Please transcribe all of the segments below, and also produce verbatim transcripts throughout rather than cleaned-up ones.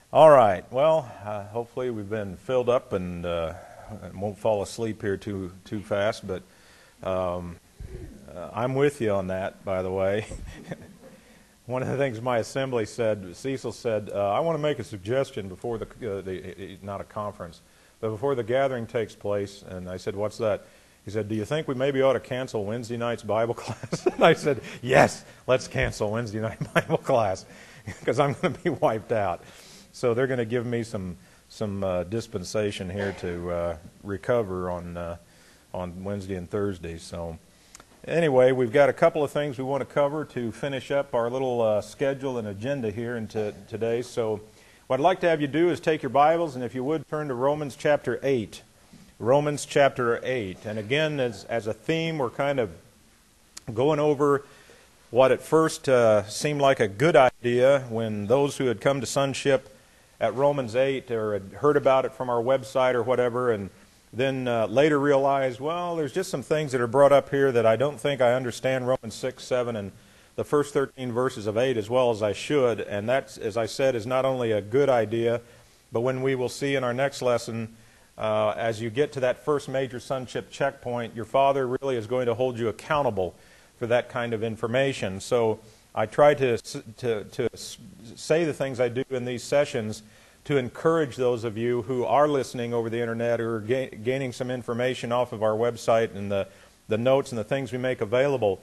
All right. Well, uh, hopefully we've been filled up and uh, won't fall asleep here too too fast. But um, uh, I'm with you on that, by the way. One of the things my assembly said, Cecil said, uh, I want to make a suggestion before the, uh, the not a conference, but before the gathering takes place. And I said, what's that? He said, do you think we maybe ought to cancel Wednesday night's Bible class? And I said, yes, let's cancel Wednesday night Bible class because I'm going to be wiped out. So they're going to give me some some uh, dispensation here to uh, recover on uh, on Wednesday and Thursday. So anyway, we've got a couple of things we want to cover to finish up our little uh, schedule and agenda here into today. So what I'd like to have you do is take your Bibles, and if you would, turn to Romans chapter eight. Romans chapter eight. And again, as, as a theme, we're kind of going over what at first uh, seemed like a good idea when those who had come to sonship at Romans eight or had heard about it from our website or whatever, and then uh, later realized, well, there's just some things that are brought up here that I don't think I understand Romans six, seven, and the first thirteen verses of eight as well as I should. And that, as I said, is not only a good idea, but when we will see in our next lesson, uh, as you get to that first major sonship checkpoint, your Father really is going to hold you accountable for that kind of information. So I try to, to, to say the things I do in these sessions to encourage those of you who are listening over the internet or ga- gaining some information off of our website and the, the notes and the things we make available.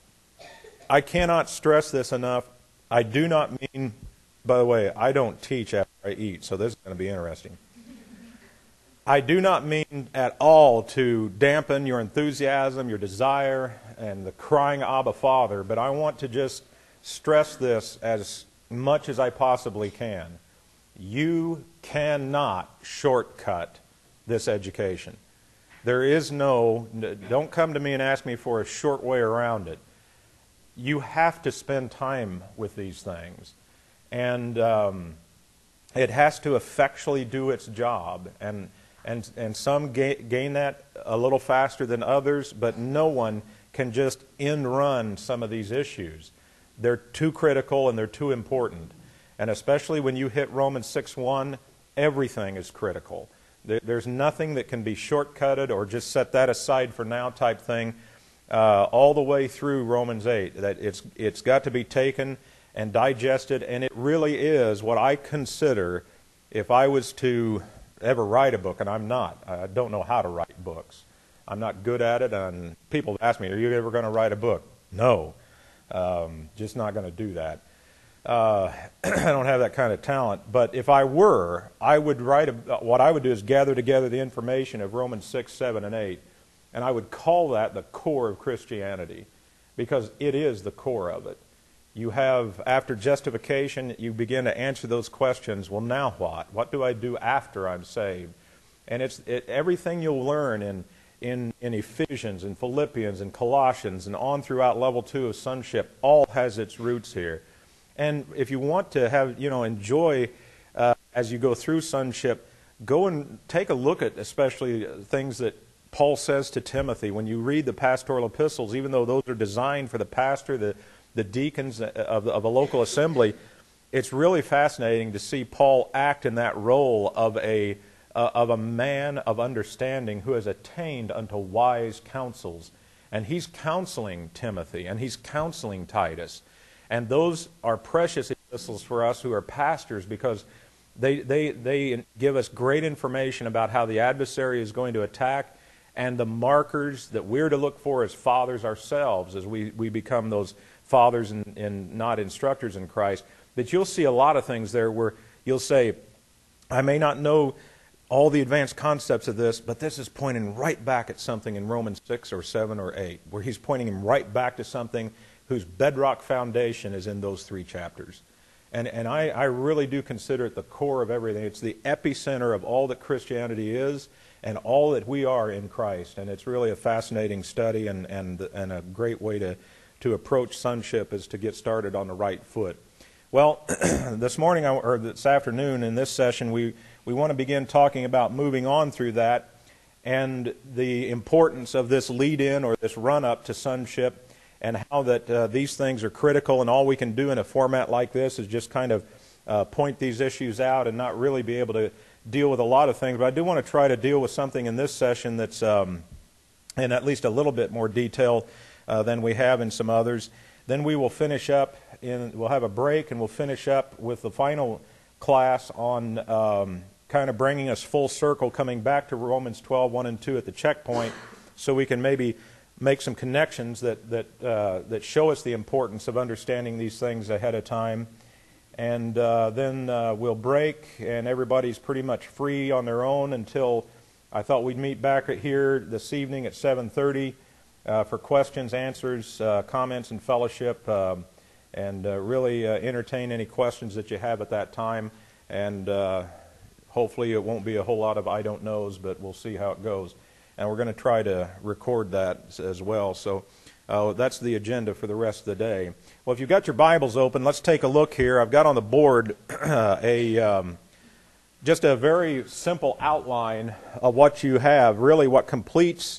I cannot stress this enough. I do not mean, by the way, I don't teach after I eat, so this is going to be interesting. I do not mean at all to dampen your enthusiasm, your desire, and the crying Abba Father, but I want to just stress this as much as I possibly can. You cannot shortcut this education. There is no, don't come to me and ask me for a short way around it. You have to spend time with these things. And um, it has to effectually do its job. And And, and some ga- gain that a little faster than others, but no one can just end run some of these issues. They're too critical and they're too important. And especially when you hit Romans six one, everything is critical. There, there's nothing that can be shortcutted or just set that aside for now type thing uh, all the way through Romans eight. That it's it's got to be taken and digested, and it really is what I consider, if I was to ever write a book, and I'm not. I don't know how to write books. I'm not good at it, and people ask me, are you ever going to write a book? No. Um, just not going to do that. Uh, I don't have that kind of talent. But if I were, I would write, a, what I would do is gather together the information of Romans six, seven, and eight, and I would call that the core of Christianity, because it is the core of it. You have, after justification, you begin to answer those questions. Well, now what? What do I do after I'm saved? And it's it, everything you'll learn in, in, in Ephesians and Philippians and Colossians and on throughout level two of sonship all has its roots here. And if you want to have, you know, enjoy uh, as you go through sonship, go and take a look at especially things that Paul says to Timothy. When you read the pastoral epistles, even though those are designed for the pastor, the the deacons of, of a local assembly, it's really fascinating to see Paul act in that role of a, uh, of a man of understanding who has attained unto wise counsels. And he's counseling Timothy, and he's counseling Titus. And those are precious epistles for us who are pastors, because they, they, they give us great information about how the adversary is going to attack and the markers that we're to look for as fathers ourselves as we, we become those fathers and, and not instructors in Christ. That you'll see a lot of things there where you'll say, I may not know all the advanced concepts of this, but this is pointing right back at something in Romans six or seven or eight, where he's pointing him right back to something whose bedrock foundation is in those three chapters. And, and I, I really do consider it the core of everything. It's the epicenter of all that Christianity is and all that we are in Christ. And it's really a fascinating study, and, and, and a great way to to approach sonship is to get started on the right foot. Well, this morning, or this afternoon in this session, we, we want to begin talking about moving on through that and the importance of this lead-in or this run-up to sonship, and how that uh, these things are critical, and all we can do in a format like this is just kind of uh, point these issues out and not really be able to deal with a lot of things. But I do want to try to deal with something in this session that's um, in at least a little bit more detail uh, than we have in some others. Then we will finish up, in, we'll have a break, and we'll finish up with the final class on um, kind of bringing us full circle, coming back to Romans twelve, one and two at the checkpoint, so we can maybe make some connections that, that, uh, that show us the importance of understanding these things ahead of time. And uh, then uh, we'll break, and everybody's pretty much free on their own until I thought we'd meet back here this evening at seven thirty uh, for questions, answers, uh, comments, and fellowship, uh, and uh, really uh, entertain any questions that you have at that time. And uh, hopefully it won't be a whole lot of I don't knows, but we'll see how it goes. And we're going to try to record that as well. So uh, that's the agenda for the rest of the day. Well, if you've got your Bibles open, let's take a look here. I've got on the board a um, just a very simple outline of what you have, really what completes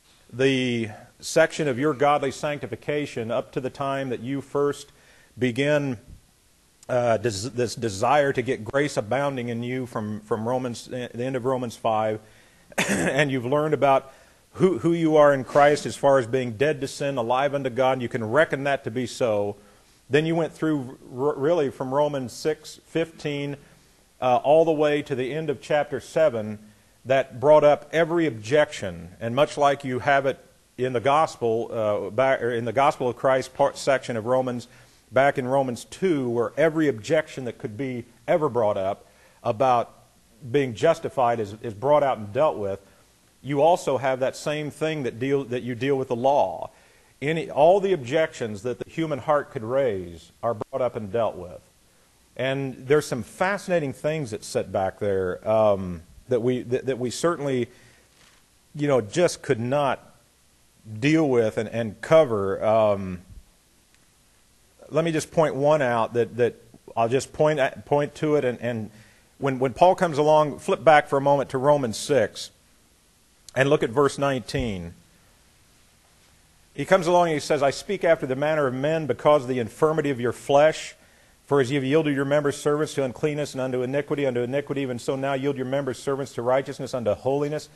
the section of your godly sanctification up to the time that you first begin uh, des- this desire to get grace abounding in you from, from Romans, the end of Romans five, and you've learned about who, who you are in Christ as far as being dead to sin, alive unto God, and you can reckon that to be so. Then you went through r- really from Romans six fifteen uh, all the way to the end of chapter seven that brought up every objection. And much like you have it in the gospel, uh, back, or in the Gospel of Christ part section of Romans, back in Romans two, where every objection that could be ever brought up about being justified is, is brought out and dealt with, you also have that same thing that deal that you deal with the law. Any, all the objections that the human heart could raise are brought up and dealt with. And there's some fascinating things that sit back there um, that we that, that we certainly, you know, just could not deal with and, and cover. Um, let me just point one out that, that I'll just point at, point to it. And, and when when Paul comes along, flip back for a moment to Romans six and look at verse nineteen. He comes along and he says, I speak after the manner of men because of the infirmity of your flesh. For as ye have yielded your members servants to uncleanness and unto iniquity, unto iniquity, even so now yield your members servants to righteousness, unto holiness.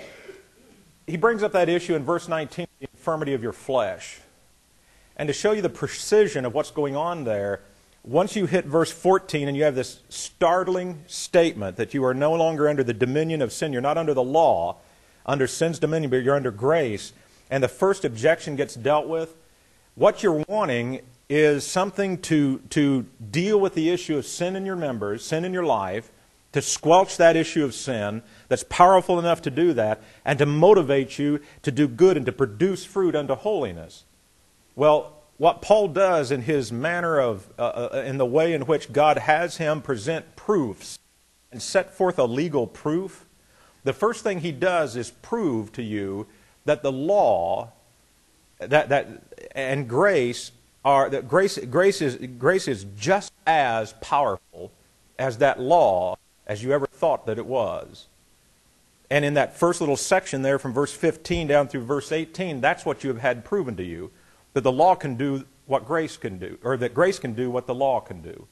He brings up that issue in verse nineteen, the infirmity of your flesh. And to show you the precision of what's going on there, once you hit verse fourteen and you have this startling statement that you are no longer under the dominion of sin, you're not under the law, under sin's dominion, but you're under grace, and the first objection gets dealt with, what you're wanting is something to, to deal with the issue of sin in your members, sin in your life, to squelch that issue of sin that's powerful enough to do that, and to motivate you to do good and to produce fruit unto holiness. Well, what Paul does in his manner of, uh, in the way in which God has him present proofs and set forth a legal proof, the first thing he does is prove to you that the law that, that and grace are that grace grace is grace is just as powerful as that law as you ever thought that it was. And in that first little section there from verse fifteen down through verse eighteen, that's what you have had proven to you, that the law can do what grace can do, or that grace can do what the law can do.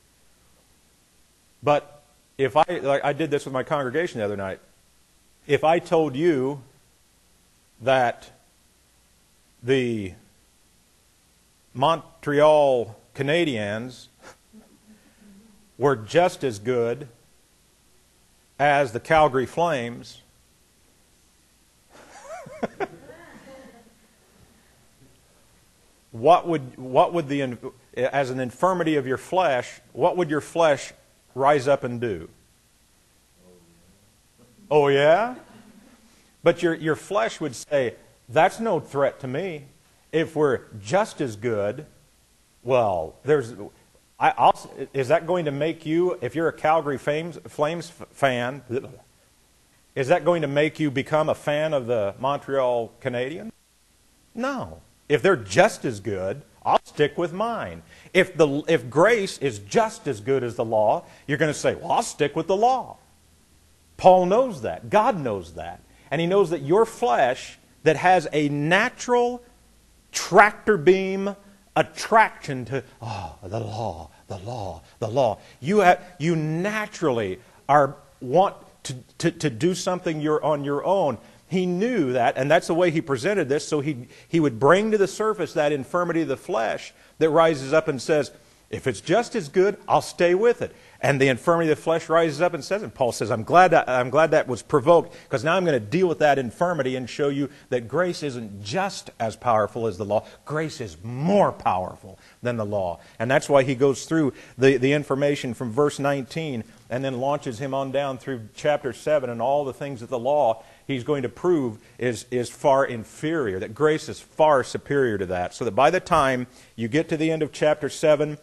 But if I, like I did this with my congregation the other night, if I told you that the Montreal Canadiens were just as good as the Calgary Flames, what would what would the as an infirmity of your flesh, what would your flesh rise up and do? Oh yeah? But your your flesh would say, that's no threat to me. If we're just as good, well, there's I, I'll, is that going to make you, if you're a Calgary Flames, Flames fan, is that going to make you become a fan of the Montreal Canadiens? No. If they're just as good, I'll stick with mine. If the if grace is just as good as the law, you're going to say, well, I'll stick with the law. Paul knows that. God knows that. And he knows that your flesh that has a natural tractor beam attraction to, oh, the law, the law, the law. You have, you naturally are want to, to, to do something you're on your own. He knew that, and that's the way he presented this, so he, he would bring to the surface that infirmity of the flesh that rises up and says, if it's just as good, I'll stay with it. And the infirmity of the flesh rises up and says, and Paul says, I'm glad that, I'm glad that was provoked, because now I'm going to deal with that infirmity and show you that grace isn't just as powerful as the law. Grace is more powerful than the law. And that's why he goes through the, the information from verse nineteen and then launches him on down through chapter seven and all the things that the law he's going to prove is, is far inferior, that grace is far superior to that. So that by the time you get to the end of chapter seven,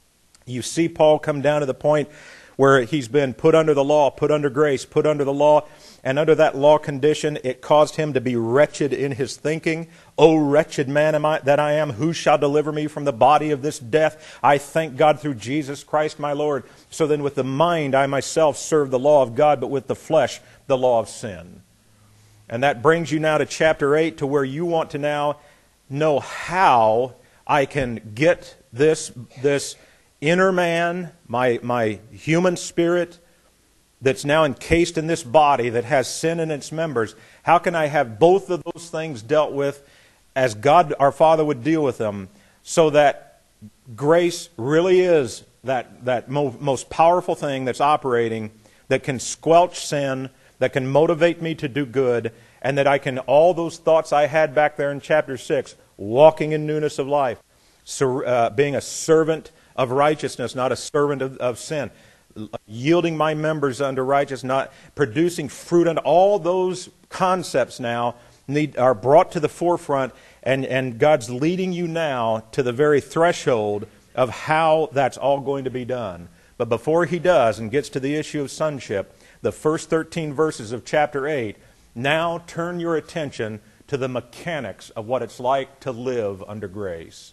you see Paul come down to the point where he's been put under the law, put under grace, put under the law, and under that law condition, it caused him to be wretched in his thinking. O wretched man am I, that I am, who shall deliver me from the body of this death? I thank God through Jesus Christ my Lord. So then with the mind I myself serve the law of God, but with the flesh the law of sin. And that brings you now to chapter eight, to where you want to now know how I can get this, this inner man, my, my human spirit that's now encased in this body that has sin in its members. How can I have both of those things dealt with as God our Father would deal with them, so that grace really is that, that mo- most powerful thing that's operating, that can squelch sin, that can motivate me to do good, and that I can, all those thoughts I had back there in chapter six, walking in newness of life, sur- uh, being a servant of righteousness, not a servant of, of sin, yielding my members unto righteousness, not producing fruit, and all those concepts now need, are brought to the forefront, and, and God's leading you now to the very threshold of how that's all going to be done. But before he does and gets to the issue of sonship, the first thirteen verses of chapter eight, now turn your attention to the mechanics of what it's like to live under grace.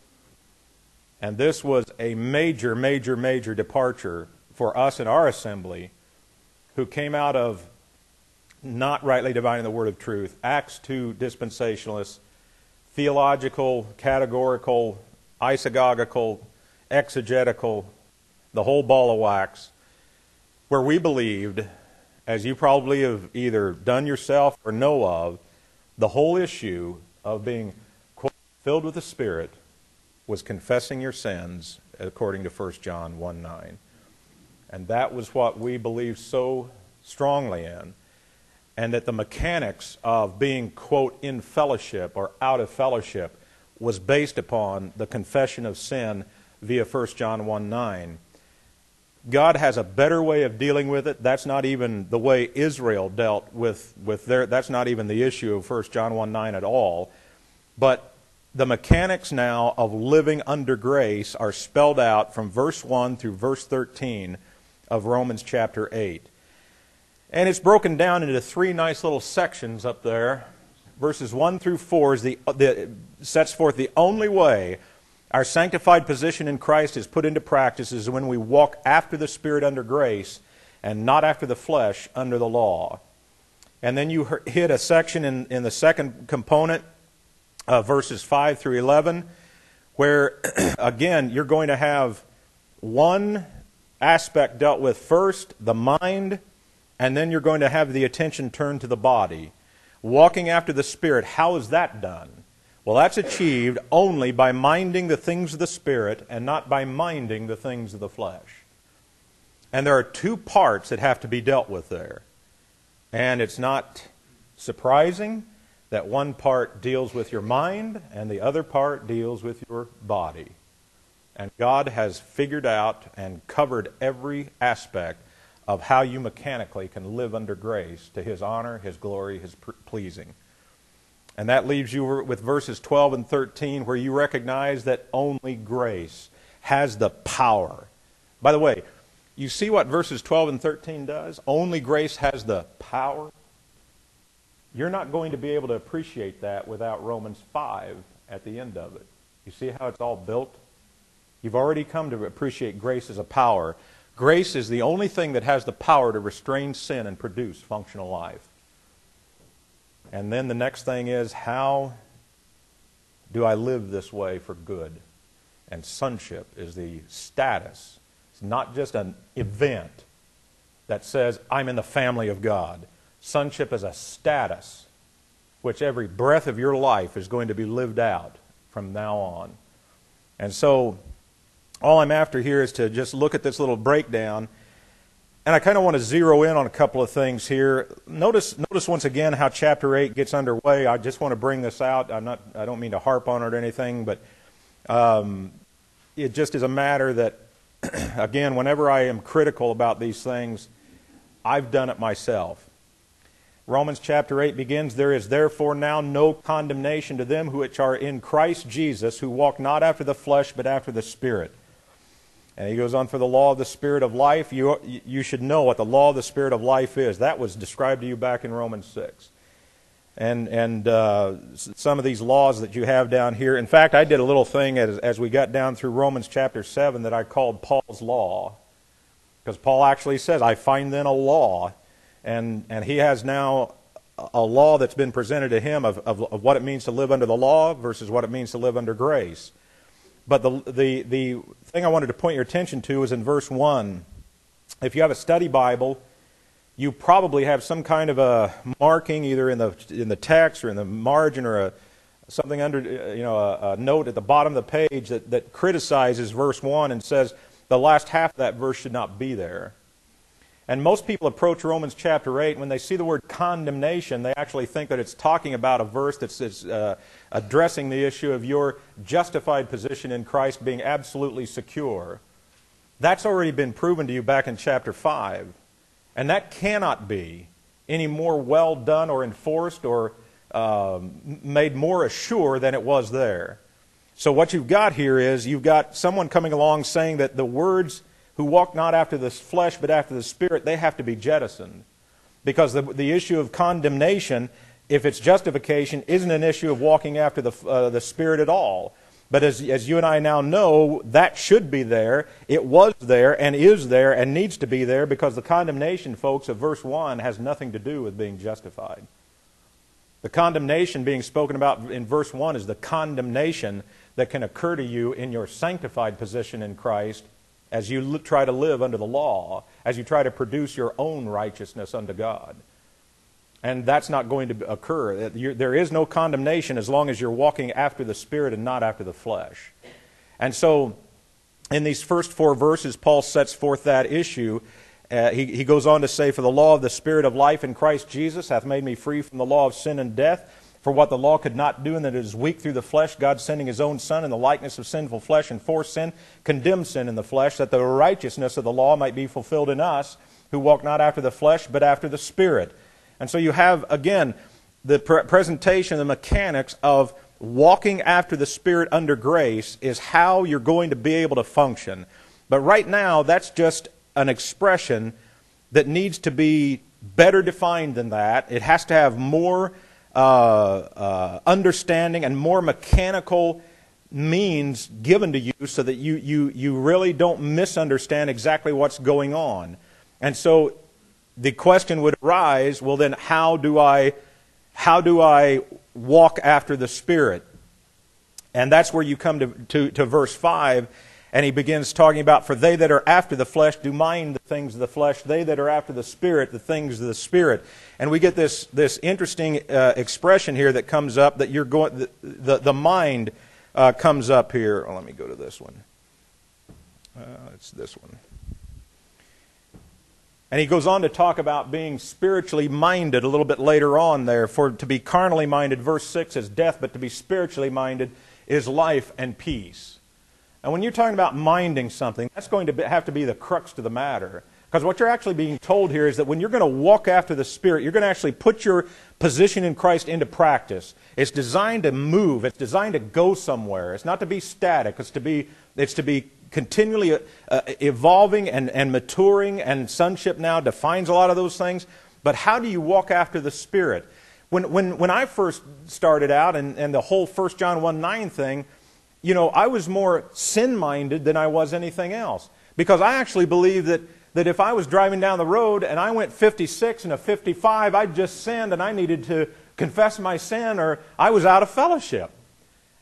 And this was a major, major, major departure for us in our assembly, who came out of not rightly dividing the word of truth, Acts two dispensationalists, theological, categorical, isagogical, exegetical, the whole ball of wax, where we believed, as you probably have either done yourself or know of, the whole issue of being, quote, filled with the Spirit was confessing your sins, according to First John one nine. And that was what we believed so strongly in. And that the mechanics of being, quote, in fellowship or out of fellowship was based upon the confession of sin via First John one nine. God has a better way of dealing with it. That's not even the way Israel dealt with, with their, that's not even the issue of First John one nine at all. But the mechanics now of living under grace are spelled out from verse one through verse thirteen of Romans chapter eight. And it's broken down into three nice little sections up there. Verses one through four is the, the, sets forth the only way our sanctified position in Christ is put into practice is when we walk after the Spirit under grace and not after the flesh under the law. And then you hit a section in, in the second component, uh, verses five through eleven, where, again, you're going to have one aspect dealt with first, the mind, and then you're going to have the attention turned to the body. Walking after the Spirit, how is that done? Well, that's achieved only by minding the things of the Spirit and not by minding the things of the flesh. And there are two parts that have to be dealt with there. And it's not surprising that one part deals with your mind and the other part deals with your body. And God has figured out and covered every aspect of how you mechanically can live under grace to His honor, His glory, His pleasing. And that leaves you with verses twelve and thirteen, where you recognize that only grace has the power. By the way, you see what verses twelve and thirteen does? Only grace has the power. You're not going to be able to appreciate that without Romans five at the end of it. You see how it's all built? You've already come to appreciate grace as a power. Grace is the only thing that has the power to restrain sin and produce functional life. And then the next thing is, how do I live this way for good? And sonship is the status. It's not just an event that says, I'm in the family of God. Sonship is a status which every breath of your life is going to be lived out from now on. And so, all I'm after here is to just look at this little breakdown. And I kind of want to zero in on a couple of things here. Notice, notice once again how chapter eight gets underway. I just want to bring this out. I'm not, I don't mean to harp on it or anything, but um, it just is a matter that, again, whenever I am critical about these things, I've done it myself. Romans chapter eight begins, there is therefore now no condemnation to them which are in Christ Jesus, who walk not after the flesh, but after the Spirit. And he goes on, for the law of the Spirit of life, you, you should know what the law of the Spirit of life is. That was described to you back in Romans six. And, and uh, some of these laws that you have down here. In fact, I did a little thing as, as we got down through Romans chapter seven that I called Paul's law. Because Paul actually says, I find then a law. And, and he has now a law that's been presented to him of, of, of what it means to live under the law versus what it means to live under grace. But the, the, the thing I wanted to point your attention to is in verse one. If you have a study Bible, you probably have some kind of a marking either in the, in the text or in the margin or a, something under, you know, a, a note at the bottom of the page that, that criticizes verse one and says the last half of that verse should not be there. And most people approach Romans chapter eight, when they see the word condemnation, they actually think that it's talking about a verse that's, that's uh, addressing the issue of your justified position in Christ being absolutely secure. That's already been proven to you back in chapter five. And that cannot be any more well done or enforced or um, made more assured than it was there. So what you've got here is you've got someone coming along saying that the words who walk not after the flesh but after the Spirit, they have to be jettisoned. Because the, the issue of condemnation, if it's justification, isn't an issue of walking after the, uh, the Spirit at all. But as, as you and I now know, that should be there. It was there and is there and needs to be there because the condemnation, folks, of verse one has nothing to do with being justified. The condemnation being spoken about in verse one is the condemnation that can occur to you in your sanctified position in Christ as you try to live under the law, as you try to produce your own righteousness unto God. And that's not going to occur. There is no condemnation as long as you're walking after the Spirit and not after the flesh. And so, in these first four verses, Paul sets forth that issue. Uh, he, he goes on to say, for the law of the Spirit of life in Christ Jesus hath made me free from the law of sin and death. For what the law could not do, and that it is weak through the flesh, God sending His own Son in the likeness of sinful flesh, and for sin, condemned sin in the flesh, that the righteousness of the law might be fulfilled in us, who walk not after the flesh, but after the Spirit. And so you have, again, the pre- presentation, the mechanics of walking after the Spirit under grace is how you're going to be able to function. But right now, that's just an expression that needs to be better defined than that. It has to have more Uh, uh, understanding and more mechanical means given to you so that you, you, you really don't misunderstand exactly what's going on. And so the question would arise, well then how do I, how do I walk after the Spirit? And that's where you come to, to, to verse five, and he begins talking about, for they that are after the flesh do mind the things of the flesh, they that are after the Spirit, the things of the Spirit. And we get this, this interesting uh, expression here that comes up, that you're going, the, the, the mind uh, comes up here. Oh, let me go to this one. Uh, it's this one. And he goes on to talk about being spiritually minded a little bit later on there. For to be carnally minded, verse six, is death, but to be spiritually minded is life and peace. And when you're talking about minding something, that's going to be, have to be the crux to the matter. Because what you're actually being told here is that when you're going to walk after the Spirit, you're going to actually put your position in Christ into practice. It's designed to move. It's designed to go somewhere. It's not to be static. It's to be, it's to be continually uh, evolving and, and maturing, and sonship now defines a lot of those things. But how do you walk after the Spirit? When, when, when I first started out, and, and the whole First John one nine thing, you know, I was more sin-minded than I was anything else. Because I actually believed that, that if I was driving down the road and I went fifty-six and a fifty-five, I'd just sinned and I needed to confess my sin or I was out of fellowship.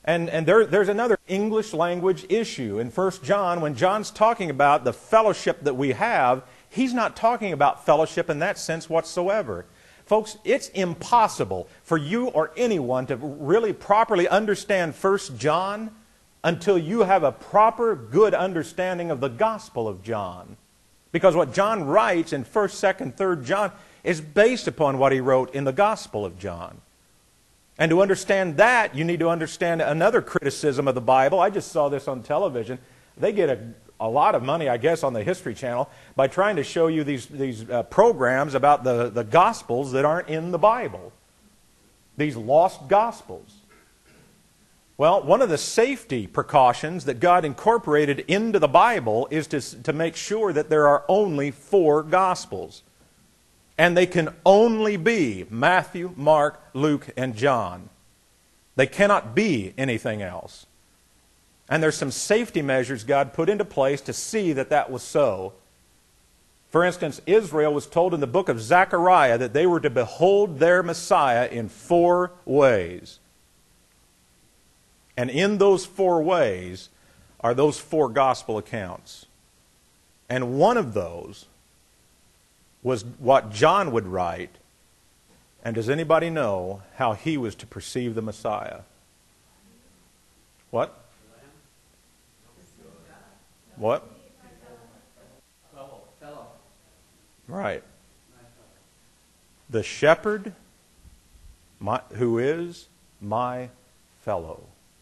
And, and there, there's another English language issue. In First John, when John's talking about the fellowship that we have, he's not talking about fellowship in that sense whatsoever. Folks, it's impossible for you or anyone to really properly understand First John until you have a proper, good understanding of the Gospel of John. Because what John writes in First, Second, Third John is based upon what he wrote in the Gospel of John. And to understand that, you need to understand another criticism of the Bible. I just saw this on television. They get a, a lot of money, I guess, on the History Channel by trying to show you these, these uh, programs about the, the Gospels that aren't in the Bible. These lost Gospels. Well, one of the safety precautions that God incorporated into the Bible is to, to make sure that there are only four Gospels. And they can only be Matthew, Mark, Luke, and John. They cannot be anything else. And there's some safety measures God put into place to see that that was so. For instance, Israel was told in the book of Zechariah that they were to behold their Messiah in four ways. And in those four ways are those four gospel accounts. And one of those was what John would write. And does anybody know how he was to perceive the Messiah? What? What? Fellow. Fellow. Right. The shepherd my, who is my fellow.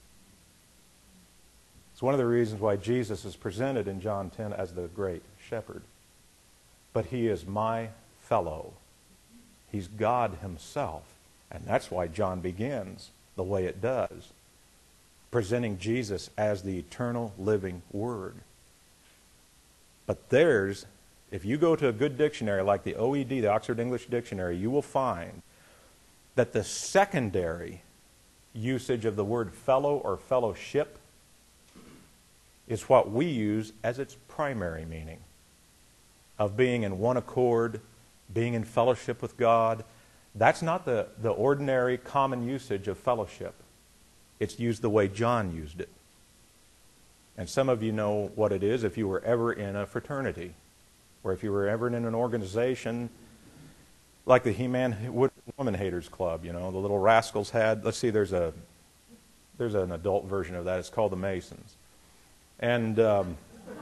It's one of the reasons why Jesus is presented in John ten as the great shepherd. But he is my fellow. He's God himself. And that's why John begins the way it does, presenting Jesus as the eternal living Word. But there's, if you go to a good dictionary like the O E D, the Oxford English Dictionary, you will find that the secondary usage of the word fellow or fellowship is what we use as its primary meaning, of being in one accord, being in fellowship with God. That's not the, the ordinary common usage of fellowship. It's used the way John used it. And some of you know what it is if you were ever in a fraternity, or if you were ever in an organization like the He-Man Woman Haters Club, you know, the little rascals had. Let's see, there's a there's an adult version of that. It's called the Masons. And um,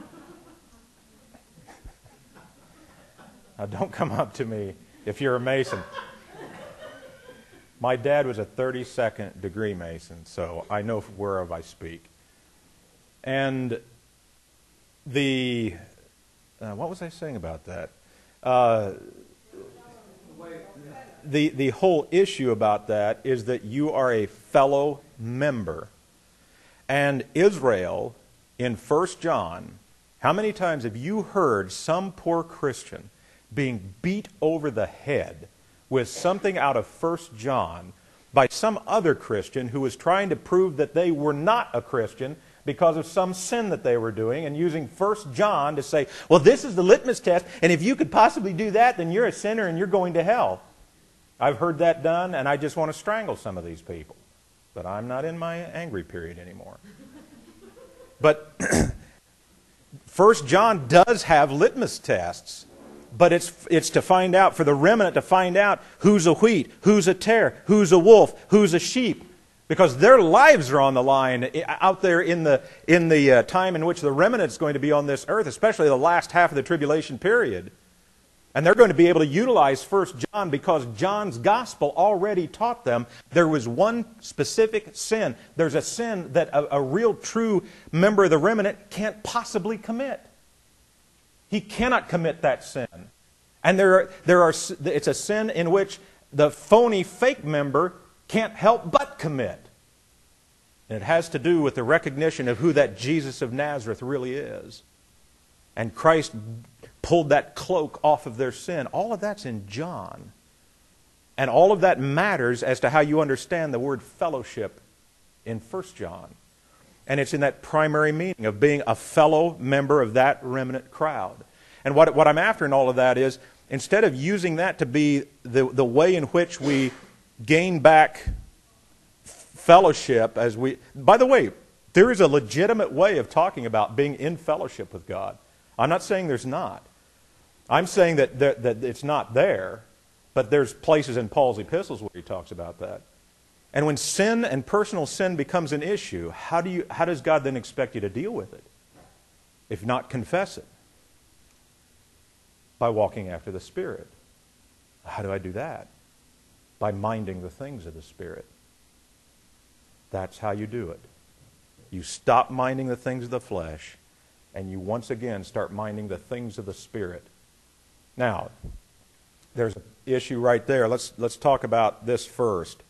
now don't come up to me if you're a Mason. My dad was a thirty-second degree Mason, so I know whereof I speak. And the, uh, what was I saying about that? Uh, the, the whole issue about that is that you are a fellow member. And Israel, in First John, how many times have you heard some poor Christian being beat over the head with something out of First John by some other Christian who was trying to prove that they were not a Christian because of some sin that they were doing, and using First John to say, well, this is the litmus test, and if you could possibly do that, then you're a sinner and you're going to hell. I've heard that done, and I just want to strangle some of these people. But I'm not in my angry period anymore. But First John does have litmus tests. But it's it's to find out, for the remnant to find out who's a wheat, who's a tare, who's a wolf, who's a sheep. Because their lives are on the line out there in the in the uh, time in which the remnant is going to be on this earth, especially the last half of the tribulation period. And they're going to be able to utilize First John because John's gospel already taught them there was one specific sin. There's a sin that a, a real true member of the remnant can't possibly commit. He cannot commit that sin. And there are, there are, it's a sin in which the phony fake member can't help but commit. And it has to do with the recognition of who that Jesus of Nazareth really is. And Christ pulled that cloak off of their sin. All of that's in John. And all of that matters as to how you understand the word fellowship in First John. And it's in that primary meaning of being a fellow member of that remnant crowd. And what, what I'm after in all of that is, instead of using that to be the, the way in which we gain back fellowship as we... By the way, there is a legitimate way of talking about being in fellowship with God. I'm not saying there's not. I'm saying that, that, that it's not there, but there's places in Paul's epistles where he talks about that. And when sin and personal sin becomes an issue, how do you, how does God then expect you to deal with it? If not confess it? By walking after the Spirit. How do I do that? By minding the things of the Spirit. That's how you do it. You stop minding the things of the flesh, and you once again start minding the things of the Spirit. Now, there's an issue right there. Let's, let's talk about this first.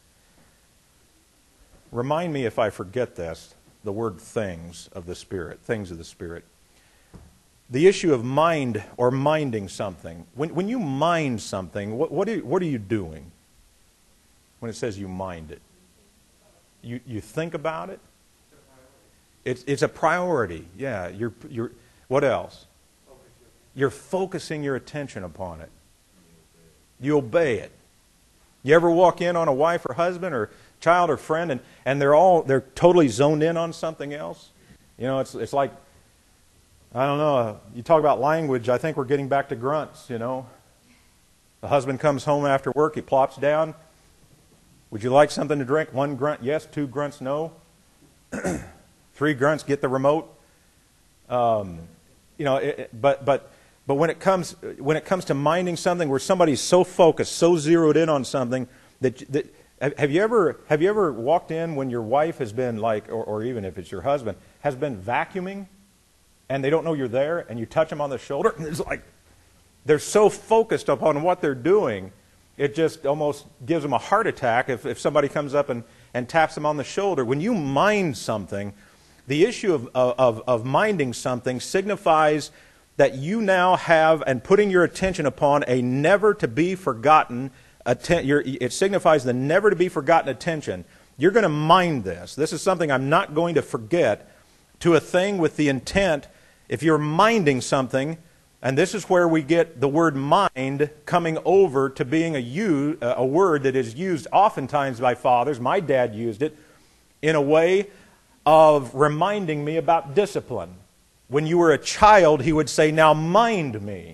Remind me if I forget this, the word things of the Spirit, things of the Spirit. The issue of mind or minding something. When, when you mind something, what, what, are you, what are you doing when it says you mind it? You, you think about it? It's, it's a priority. Yeah. You're, you're, what else? You're focusing your attention upon it. You obey it. You ever walk in on a wife or husband or child or friend and, and they're all they're totally zoned in on something else? You know, it's it's like, I don't know, you talk about language, I think we're getting back to grunts, you know. The husband comes home after work, he plops down. Would you like something to drink? One grunt, yes. Two grunts, no. Three grunts, get the remote. Um, you know, it, it, but but but when it comes when it comes to minding something where somebody's so focused, so zeroed in on something that that have you ever have you ever walked in when your wife has been like, or, or even if it's your husband has been vacuuming, and they don't know you're there, and you touch them on the shoulder, and it's like they're so focused upon what they're doing, it just almost gives them a heart attack if, if somebody comes up and, and taps them on the shoulder. When you mind something, the issue of, of, of minding something signifies that you now have and putting your attention upon a never-to-be-forgotten atten- it signifies the never-to-be-forgotten attention. You're going to mind this. This is something I'm not going to forget, to a thing with the intent. If you're minding something, and this is where we get the word mind coming over to being a, use, a word that is used oftentimes by fathers. My dad used it in a way of reminding me about discipline. When you were a child, he would say, now mind me.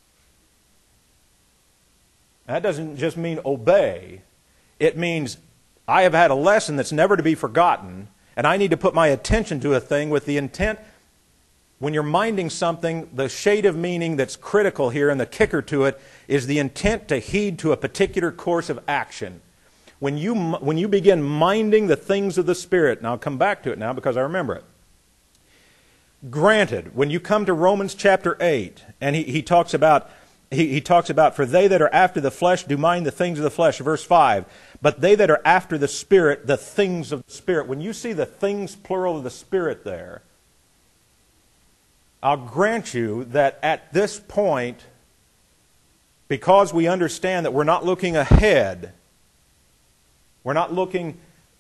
That doesn't just mean obey. It means I have had a lesson that's never to be forgotten, and I need to put my attention to a thing with the intent. When you're minding something, the shade of meaning that's critical here and the kicker to it is the intent to heed to a particular course of action. When you, when you begin minding the things of the Spirit, and I'll come back to it now because I remember it. Granted, when you come to Romans chapter eight, and he, he talks about, he, he talks about, for they that are after the flesh do mind the things of the flesh, verse five. But they that are after the Spirit, the things of the Spirit. When you see the things plural of the Spirit there, I'll grant you that at this point, because we understand that we're not looking ahead, we're not looking...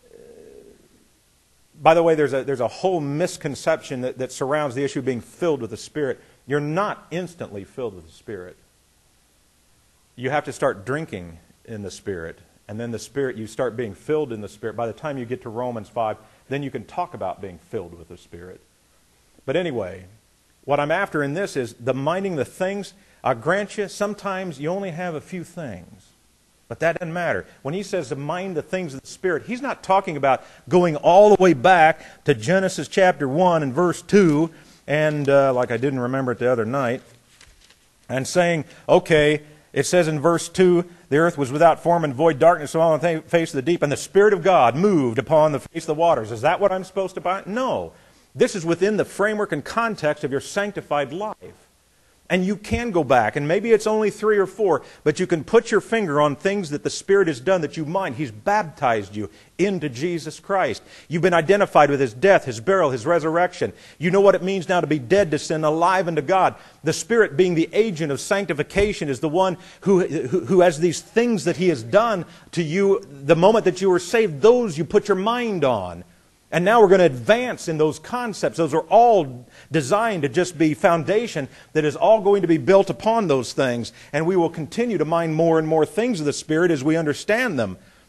By the way, there's a, there's a whole misconception that, that surrounds the issue of being filled with the Spirit. You're not instantly filled with the Spirit. You have to start drinking in the Spirit. And then the Spirit, you start being filled in the Spirit. By the time you get to Romans five, then you can talk about being filled with the Spirit. But anyway, what I'm after in this is the minding the things. I grant you, sometimes you only have a few things. But that doesn't matter. When he says to mind the things of the Spirit, he's not talking about going all the way back to Genesis chapter one and verse two, and uh, like I didn't remember it the other night, and saying, okay, it says in verse two, the earth was without form and void, darkness on the face of the deep, and the Spirit of God moved upon the face of the waters. Is that what I'm supposed to buy? No. This is within the framework and context of your sanctified life. And you can go back, and maybe it's only three or four, but you can put your finger on things that the Spirit has done that you mind. He's baptized you into Jesus Christ. You've been identified with His death, His burial, His resurrection. You know what it means now to be dead to sin, alive unto God. The Spirit, being the agent of sanctification, is the one who, who, who has these things that He has done to you the moment that you were saved. Those you put your mind on. And now we're going to advance in those concepts. Those are all designed to just be foundation that is all going to be built upon those things. And we will continue to mind more and more things of the Spirit as we understand them.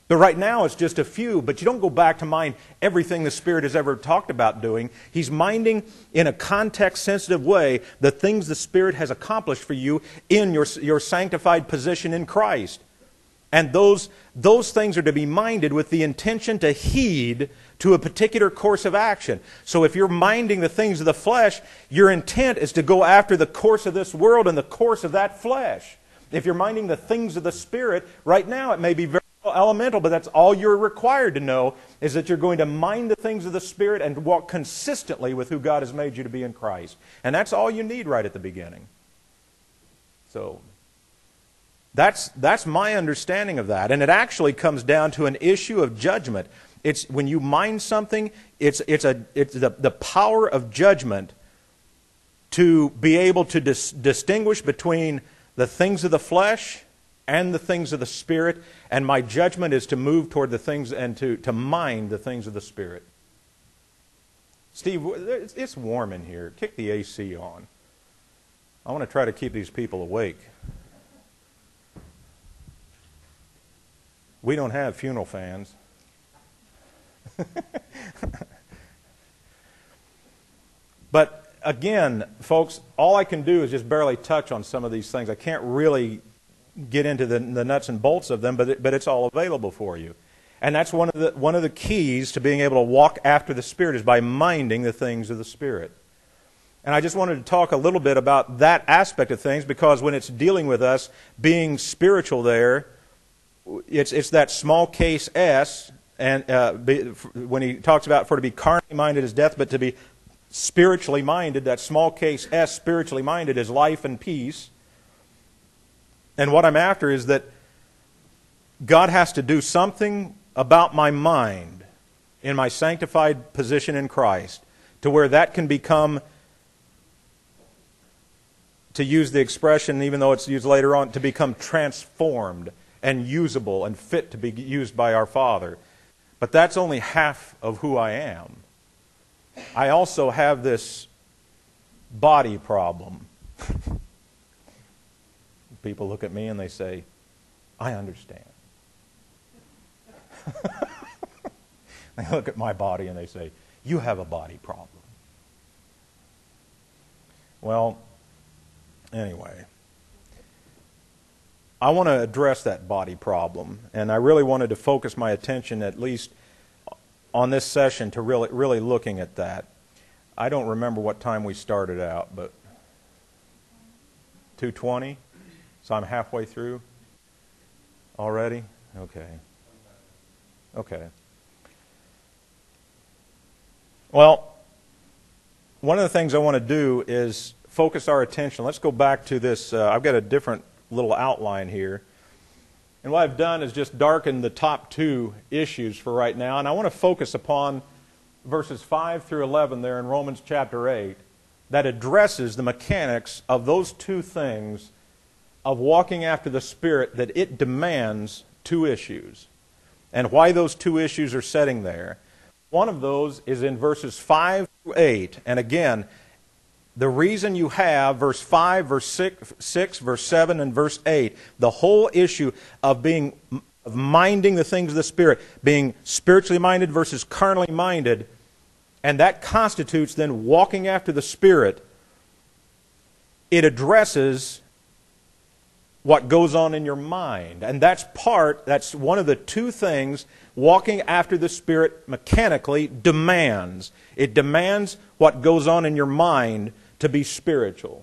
But right now it's just a few, but you don't go back to mind everything the Spirit has ever talked about doing. He's minding in a context-sensitive way the things the Spirit has accomplished for you in your, your sanctified position in Christ. And those, those things are to be minded with the intention to heed to a particular course of action. So if you're minding the things of the flesh, your intent is to go after the course of this world and the course of that flesh. If you're minding the things of the Spirit, right now it may be very elemental, but that's all you're required to know, is that you're going to mind the things of the Spirit and walk consistently with who God has made you to be in Christ. And that's all you need right at the beginning. So that's that's my understanding of that. And it actually comes down to an issue of judgment. It's when you mind something, it's it's a it's the, the power of judgment to be able to dis- distinguish between the things of the flesh and the things of the Spirit, and my judgment is to move toward the things and to, to mind the things of the Spirit. Steve, it's warm in here. Kick the A C on. I want to try to keep these people awake. We don't have funeral fans. But again, folks, all I can do is just barely touch on some of these things. I can't really get into the, the nuts and bolts of them, but it, but it's all available for you. And that's one of the one of the keys to being able to walk after the Spirit, is by minding the things of the Spirit. And I just wanted to talk a little bit about that aspect of things, because when it's dealing with us being spiritual there, it's it's that small case S, and uh, be, when he talks about for to be carnally minded is death, but to be spiritually minded, that small case S, spiritually minded, is life and peace. And what I'm after is that God has to do something about my mind in my sanctified position in Christ, to where that can become, to use the expression, even though it's used later on, to become transformed and usable and fit to be used by our Father. But that's only half of who I am. I also have this body problem. People look at me and they say, I understand. They look at my body and they say, you have a body problem. Well, anyway, I want to address that body problem, and I really wanted to focus my attention, at least on this session, to really, really looking at that. I don't remember what time we started out, but two twenty? So I'm halfway through already? Okay. Okay. Well, one of the things I want to do is focus our attention. Let's go back to this. Uh, I've got a different little outline here. And what I've done is just darken the top two issues for right now. And I want to focus upon verses five through eleven there in Romans chapter eight, that addresses the mechanics of those two things of walking after the Spirit, that it demands two issues, and why those two issues are setting there. One of those is in verses five through eight. And again, the reason you have verse five, verse six, six, verse seven, and verse eight, the whole issue of being of minding the things of the Spirit, being spiritually minded versus carnally minded, and that constitutes then walking after the Spirit. It addresses what goes on in your mind. And that's part, that's one of the two things walking after the Spirit mechanically demands. It demands what goes on in your mind to be spiritual.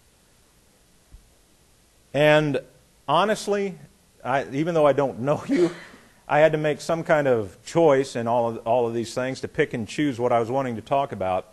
And honestly, I, even though I don't know you, I had to make some kind of choice in all of, all of these things to pick and choose what I was wanting to talk about.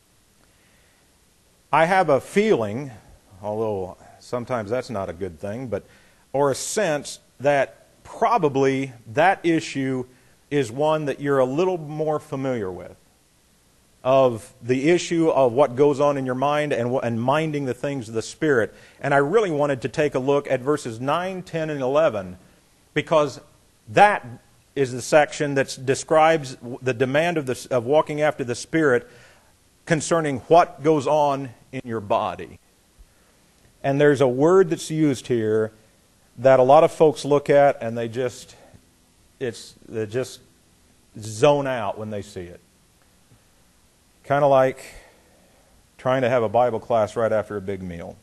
I have a feeling, although sometimes that's not a good thing, but or a sense that probably that issue is one that you're a little more familiar with, of the issue of what goes on in your mind and, and minding the things of the Spirit. And I really wanted to take a look at verses nine, ten, and eleven, because that is the section that describes the demand of, the, of walking after the Spirit concerning what goes on in your body. And there's a word that's used here that a lot of folks look at and they just, it's they just zone out when they see it. Kind of like trying to have a Bible class right after a big meal.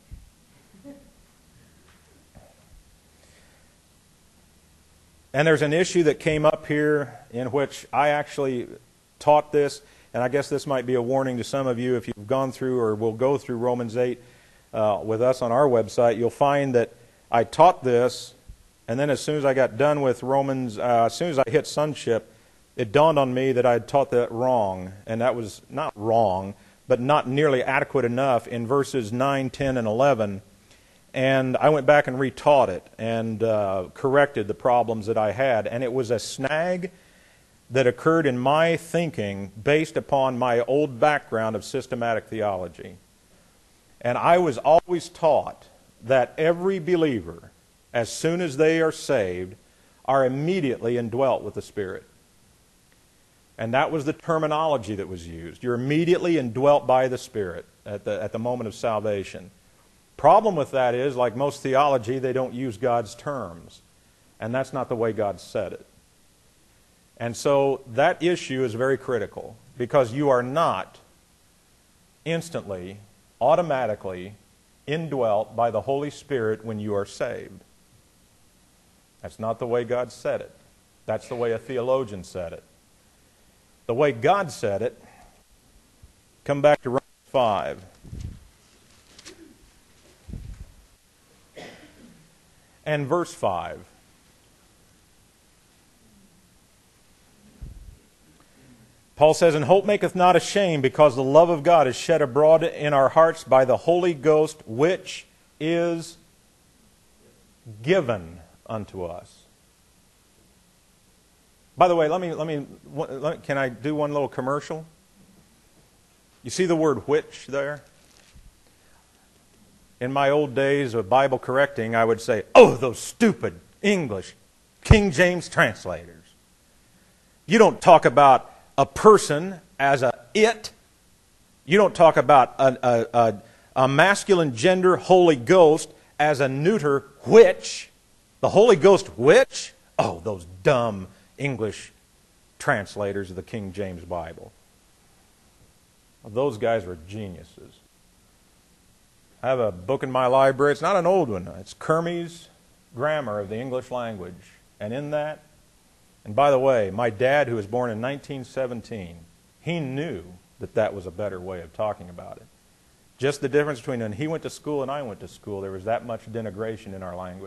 And there's an issue that came up here in which I actually taught this, and I guess this might be a warning to some of you if you've gone through or will go through Romans eight uh, with us on our website. You'll find that I taught this, and then as soon as I got done with Romans, uh, as soon as I hit sonship, it dawned on me that I had taught that wrong, and that was not wrong, but not nearly adequate enough in verses nine, ten, and eleven. And I went back and retaught it and uh, corrected the problems that I had. And it was a snag that occurred in my thinking based upon my old background of systematic theology. And I was always taught that every believer, as soon as they are saved, are immediately indwelt with the Spirit. And that was the terminology that was used. You're immediately indwelt by the Spirit at the, at the moment of salvation. Problem with that is, like most theology, they don't use God's terms. And that's not the way God said it. And so that issue is very critical, because you are not instantly, automatically indwelt by the Holy Spirit when you are saved. That's not the way God said it. That's the way a theologian said it. The way God said it, come back to Romans five. And verse five. Paul says, "And hope maketh not ashamed, because the love of God is shed abroad in our hearts by the Holy Ghost, which is given unto us." By the way, let me, let me, let, can I do one little commercial? You see the word "which" there? In my old days of Bible correcting, I would say, "Oh, those stupid English King James translators. You don't talk about a person as a it. You don't talk about a, a, a, a masculine gender Holy Ghost as a neuter which. The Holy Ghost which? Oh, those dumb English translators of the King James Bible." Well, those guys were geniuses. I have a book in my library. It's not an old one. It's Kermey's Grammar of the English Language. And in that, and by the way, my dad, who was born in nineteen seventeen, he knew that that was a better way of talking about it. Just the difference between when he went to school and I went to school, there was that much denigration in our language.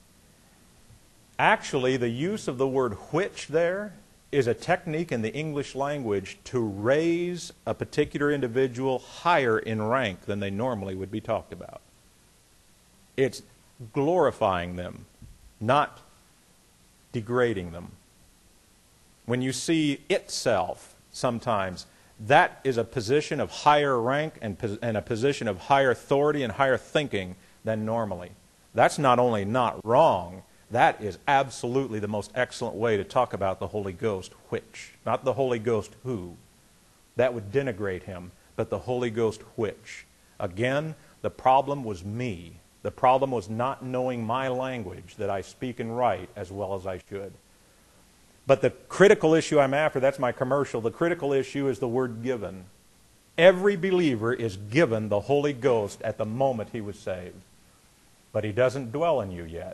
Actually, the use of the word "which" there is a technique in the English language to raise a particular individual higher in rank than they normally would be talked about. It's glorifying them, not degrading them. When you see itself sometimes, that is a position of higher rank and, and a position of higher authority and higher thinking than normally. That's not only not wrong, that is absolutely the most excellent way to talk about the Holy Ghost, which. Not the Holy Ghost who. That would denigrate him, but the Holy Ghost which. Again, the problem was me. The problem was not knowing my language that I speak and write as well as I should. But the critical issue I'm after, that's my commercial, the critical issue is the word "given." Every believer is given the Holy Ghost at the moment he was saved. But he doesn't dwell in you yet.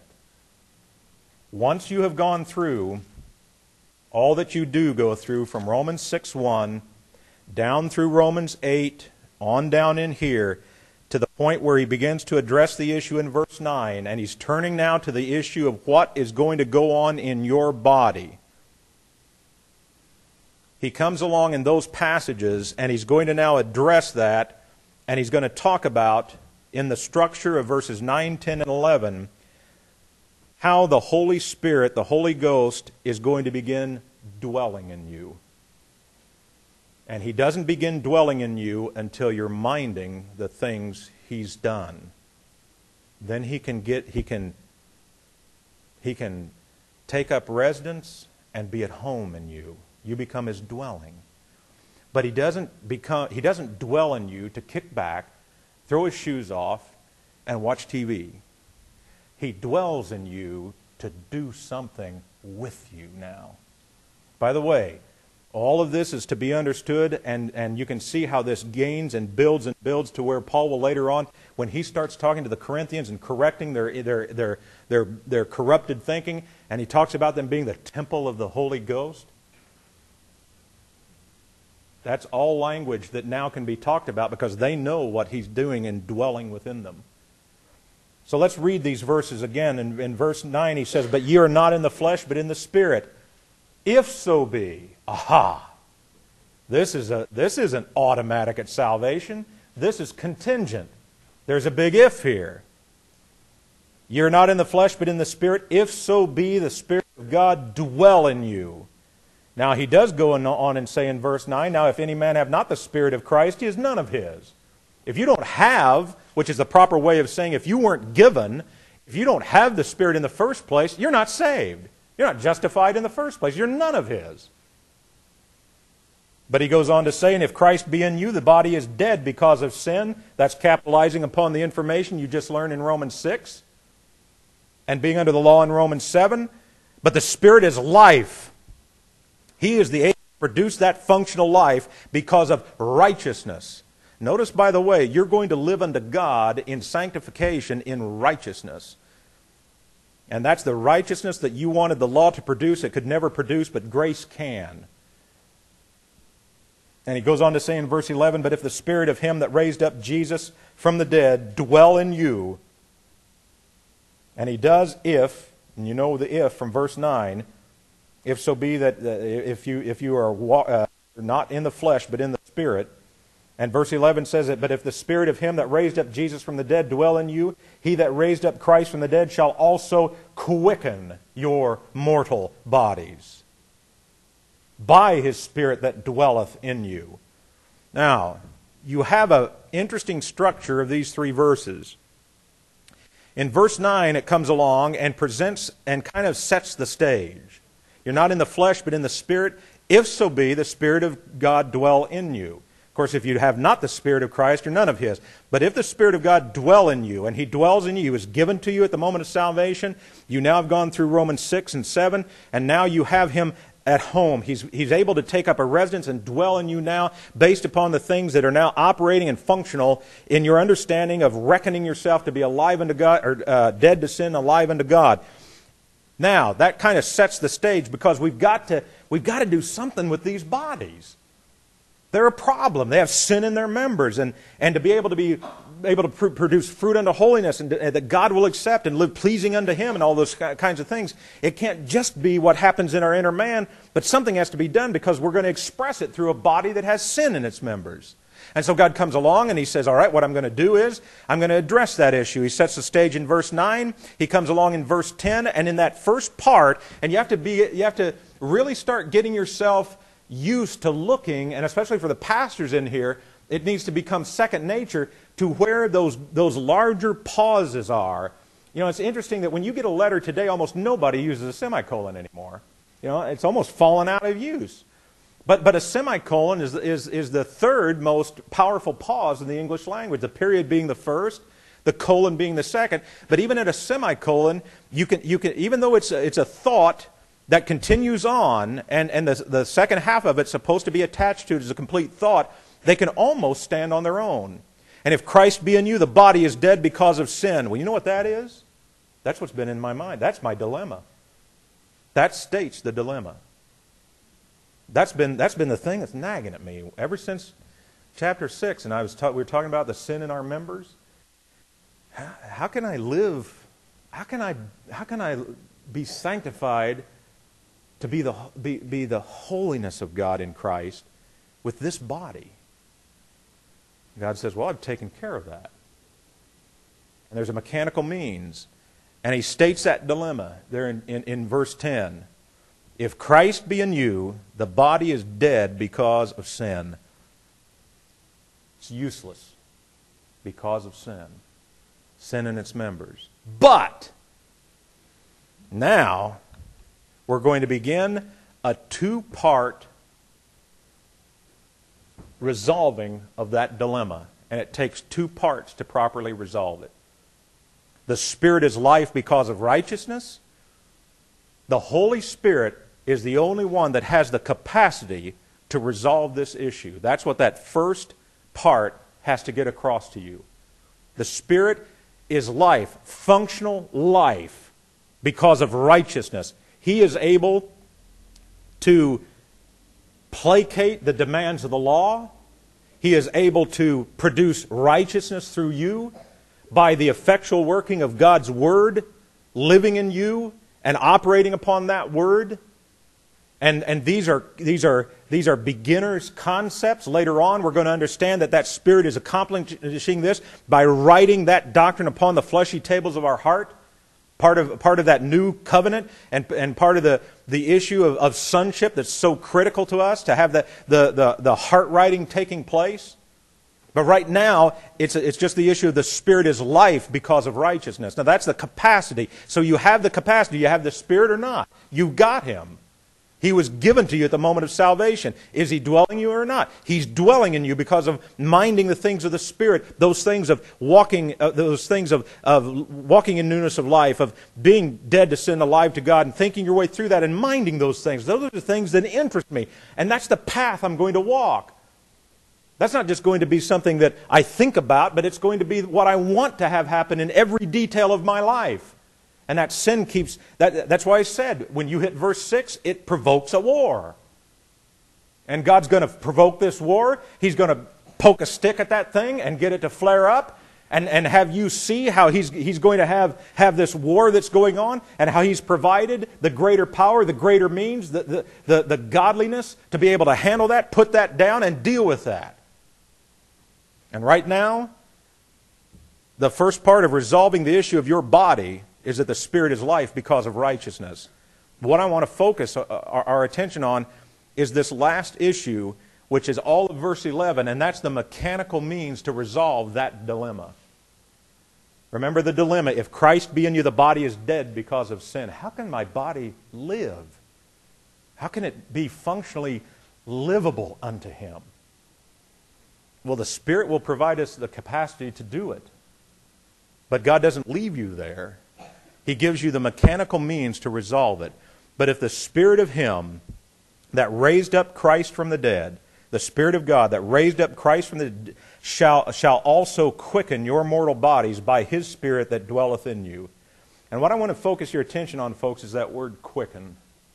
Once you have gone through all that you do go through from Romans six one down through Romans eight, on down in here, to the point where he begins to address the issue in verse nine, and he's turning now to the issue of what is going to go on in your body. He comes along in those passages, and he's going to now address that, and he's going to talk about, in the structure of verses nine, ten, and eleven, how the Holy Spirit, the Holy Ghost, is going to begin dwelling in you. And he doesn't begin dwelling in you until you're minding the things he's done. Then he can get he can he can take up residence and be at home in you. You become his dwelling. But he doesn't become he doesn't dwell in you to kick back, throw his shoes off, and watch T V. He dwells in you to do something with you now. By the way, all of this is to be understood, and, and you can see how this gains and builds and builds to where Paul will later on, when he starts talking to the Corinthians and correcting their, their, their, their, their corrupted thinking, and he talks about them being the temple of the Holy Ghost. That's all language that now can be talked about because they know what he's doing and dwelling within them. So let's read these verses again. In, in verse nine he says, "But ye are not in the flesh, but in the Spirit. If so be," aha, this is a this isn't automatic at salvation. This is contingent. There's a big if here. "Ye are not in the flesh, but in the Spirit. If so be the Spirit of God dwell in you." Now he does go on and say in verse nine, "Now if any man have not the Spirit of Christ, he is none of his." If you don't have, which is the proper way of saying if you weren't given, if you don't have the Spirit in the first place, you're not saved. You're not justified in the first place. You're none of his. But he goes on to say, "And if Christ be in you, the body is dead because of sin." That's capitalizing upon the information you just learned in Romans six. And being under the law in Romans seven. "But the Spirit is life." He is the agent to produce that functional life because of righteousness. Notice, by the way, you're going to live unto God in sanctification in righteousness. And that's the righteousness that you wanted the law to produce. It could never produce, but grace can. And he goes on to say in verse eleven, "But if the Spirit of Him that raised up Jesus from the dead dwell in you," and he does if, and you know the if from verse nine, "If so be that uh, if you if you are uh, not in the flesh but in the Spirit," and verse eleven says it, "But if the Spirit of Him that raised up Jesus from the dead dwell in you, He that raised up Christ from the dead shall also quicken your mortal bodies by His Spirit that dwelleth in you." Now, you have an interesting structure of these three verses. In verse nine, it comes along and presents and kind of sets the stage. You're not in the flesh, but in the Spirit, if so be the Spirit of God dwell in you. Of course, if you have not the Spirit of Christ, you're none of His. But if the Spirit of God dwell in you, and He dwells in you, He was given to you at the moment of salvation, you now have gone through Romans six and seven, and now you have Him at home. He's, he's able to take up a residence and dwell in you now based upon the things that are now operating and functional in your understanding of reckoning yourself to be alive unto God, or uh, dead to sin, alive unto God. Now, that kind of sets the stage because we've got to, we've got to do something with these bodies. They're a problem. They have sin in their members. And, and to be able to be able to pr- produce fruit unto holiness and, to, and that God will accept and live pleasing unto Him and all those kinds of things, it can't just be what happens in our inner man, but something has to be done because we're going to express it through a body that has sin in its members. And so God comes along and He says, all right, what I'm going to do is I'm going to address that issue. He sets the stage in verse nine. He comes along in verse ten. And in that first part, and you have to be, you have to really start getting yourself used to looking, and especially for the pastors in here, it needs to become second nature to where those, those larger pauses are. You know, it's interesting that when you get a letter today, almost nobody uses a semicolon anymore. You know, it's almost fallen out of use. But, but a semicolon is, is, is the third most powerful pause in the English language, the period being the first, the colon being the second. But even at a semicolon, you can, you can, even though it's a, it's a thought that continues on, and, and the, the second half of it's supposed to be attached to it as a complete thought, they can almost stand on their own. "And if Christ be in you, the body is dead because of sin." Well, you know what that is? That's what's been in my mind. That's my dilemma. That states the dilemma. That's been, that's been the thing that's nagging at me ever since chapter six, and I was ta- we were talking about the sin in our members. How, how can I live, how can I, how can I be sanctified to be the, be, be the holiness of God in Christ with this body? God says, well, I've taken care of that. And there's a mechanical means. And He states that dilemma there in, in, in verse ten. If Christ be in you, the body is dead because of sin. It's useless because of sin. Sin in its members. But now we're going to begin a two-part resolving of that dilemma. And it takes two parts to properly resolve it. The Spirit is life because of righteousness, The Holy Spirit is the only one that has the capacity to resolve this issue. That's what that first part has to get across to you. The Spirit is life, functional life, because of righteousness. He is able to placate the demands of the law. He is able to produce righteousness through you by the effectual working of God's Word living in you and operating upon that Word. And, and these are, these are, these are beginners' concepts. Later on, we're going to understand that that Spirit is accomplishing this by writing that doctrine upon the fleshy tables of our heart. Part of, part of that new covenant and, and part of the, the issue of, of sonship that's so critical to us, to have the, the, the, the heart writing taking place. But right now, it's, it's just the issue of the Spirit is life because of righteousness. Now that's the capacity. So you have the capacity. You have the Spirit or not. You've got Him. He was given to you at the moment of salvation. Is He dwelling in you or not? He's dwelling in you because of minding the things of the Spirit, those things of walking, uh, those things of, of walking in newness of life, of being dead to sin, alive to God, and thinking your way through that and minding those things. Those are the things that interest me. And that's the path I'm going to walk. That's not just going to be something that I think about, but it's going to be what I want to have happen in every detail of my life. And that sin keeps, that, that's why I said, when you hit verse six, it provokes a war. And God's going to provoke this war. He's going to poke a stick at that thing and get it to flare up. And, and have you see how he's, he's going to have, have this war that's going on, and how He's provided the greater power, the greater means, the, the, the, the godliness to be able to handle that, put that down, and deal with that. And right now, the first part of resolving the issue of your body is that the Spirit is life because of righteousness. What I want to focus our, our attention on is this last issue, which is all of verse eleven, and that's the mechanical means to resolve that dilemma. Remember the dilemma. If Christ be in you, the body is dead because of sin. How can my body live? How can it be functionally livable unto Him? Well, the Spirit will provide us the capacity to do it. But God doesn't leave you there. He gives you the mechanical means to resolve it. But if the Spirit of Him that raised up Christ from the dead, the Spirit of God that raised up Christ from the dead, shall, shall also quicken your mortal bodies by His Spirit that dwelleth in you. And what I want to focus your attention on, folks, is that word quicken.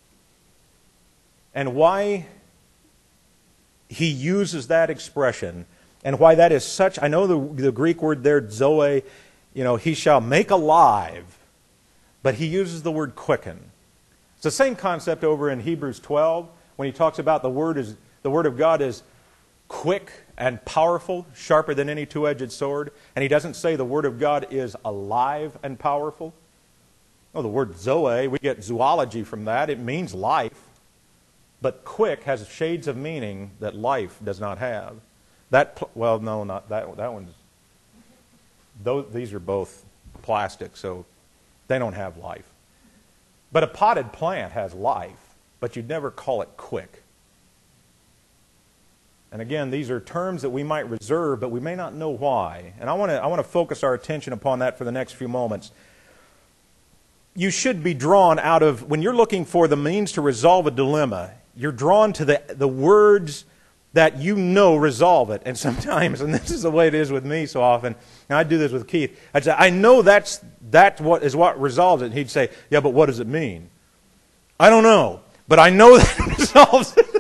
And why He uses that expression, and why that is such, I know the, the Greek word there, zoe, you know, He shall make alive. But He uses the word quicken. It's the same concept over in Hebrews twelve when he talks about the word is the Word of God is quick and powerful, sharper than any two-edged sword. And he doesn't say the Word of God is alive and powerful. No, the word zoe, we get zoology from that. It means life. But quick has shades of meaning that life does not have. That, well, no, not that. That one's. Those, these are both plastic, so they don't have life. But a potted plant has life, but you'd never call it quick. And again, these are terms that we might reserve, but we may not know why. And I want to I want to focus our attention upon that for the next few moments. You should be drawn out of, when you're looking for the means to resolve a dilemma, you're drawn to the, the words that you know resolve it. And sometimes, and this is the way it is with me so often, and I do this with Keith, I'd say, I know that's, that's what is what resolves it. And he'd say, yeah, but what does it mean? I don't know, but I know that it resolves it.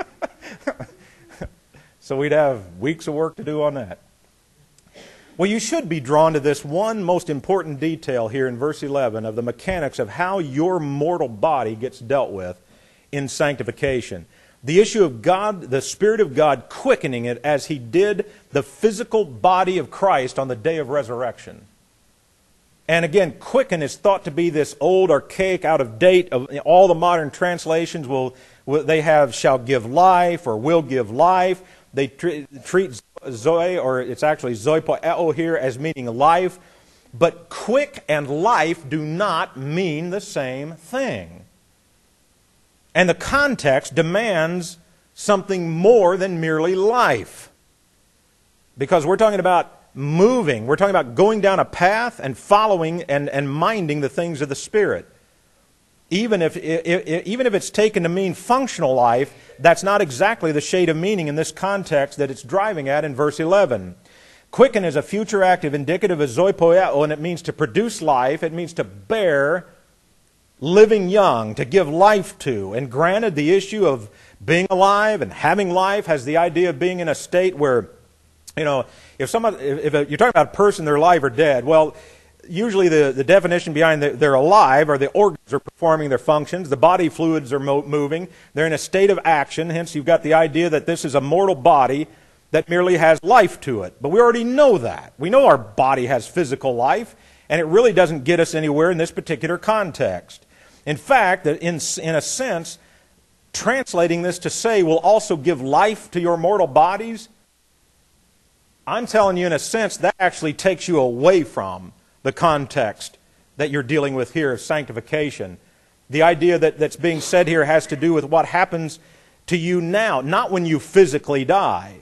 So we'd have weeks of work to do on that. Well, you should be drawn to this one most important detail here in verse eleven of the mechanics of how your mortal body gets dealt with in sanctification. The issue of God, the Spirit of God quickening it as He did the physical body of Christ on the day of resurrection. And again, quicken is thought to be this old, archaic, out of date. All the modern translations will, they have shall give life or will give life. They treat zoe, or it's actually zoipoeo here, as meaning life. But quick and life do not mean the same thing. And the context demands something more than merely life. Because we're talking about moving. We're talking about going down a path and following and, and minding the things of the Spirit. even if, if, even if it's taken to mean functional life, that's not exactly the shade of meaning in this context that it's driving at in verse eleven. Quicken is a future active indicative of zoipoieo, and it means to produce life. It means to bear living young, to give life to. And granted, the issue of being alive and having life has the idea of being in a state where, you know, if someone, if, if you're talking about a person, they're alive or dead, well, usually the, the definition behind the, they're alive are the organs are performing their functions, the body fluids are mo- moving, they're in a state of action, hence you've got the idea that this is a mortal body that merely has life to it. But we already know that. We know our body has physical life, and it really doesn't get us anywhere in this particular context. In fact, in, in a sense, translating this to say will also give life to your mortal bodies, I'm telling you in a sense that actually takes you away from the context that you're dealing with here of sanctification. The idea that, that's being said here has to do with what happens to you now, not when you physically die.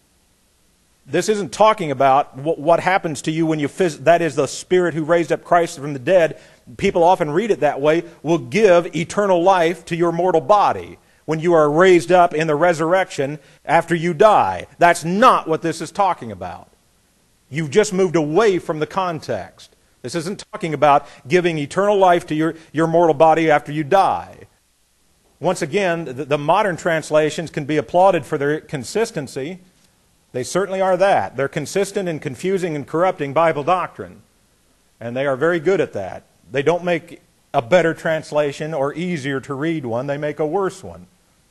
This isn't talking about what, what happens to you when you phys- that is the Spirit who raised up Christ from the dead. People often read it that way, will give eternal life to your mortal body when you are raised up in the resurrection after you die. That's not what this is talking about. You've just moved away from the context. This isn't talking about giving eternal life to your, your mortal body after you die. Once again, the, the modern translations can be applauded for their consistency. They certainly are that. They're consistent in confusing and corrupting Bible doctrine. And they are very good at that. They don't make a better translation or easier to read one. They make a worse one.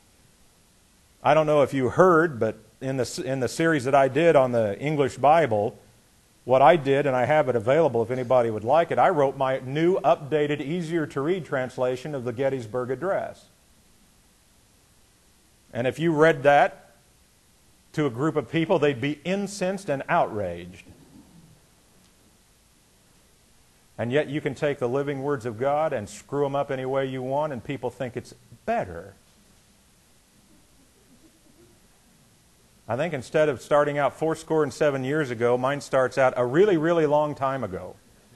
I don't know if you heard, but in the, in the series that I did on the English Bible, what I did, and I have it available if anybody would like it, I wrote my new, updated, easier-to-read translation of the Gettysburg Address. And if you read that to a group of people, they'd be incensed and outraged. And yet you can take the living words of God and screw them up any way you want, and people think it's better. I think instead of starting out four score and seven years ago, mine starts out a really, really long time ago.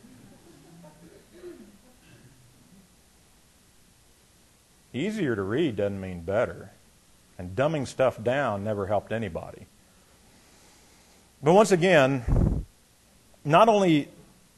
Easier to read doesn't mean better. And dumbing stuff down never helped anybody. But once again, not only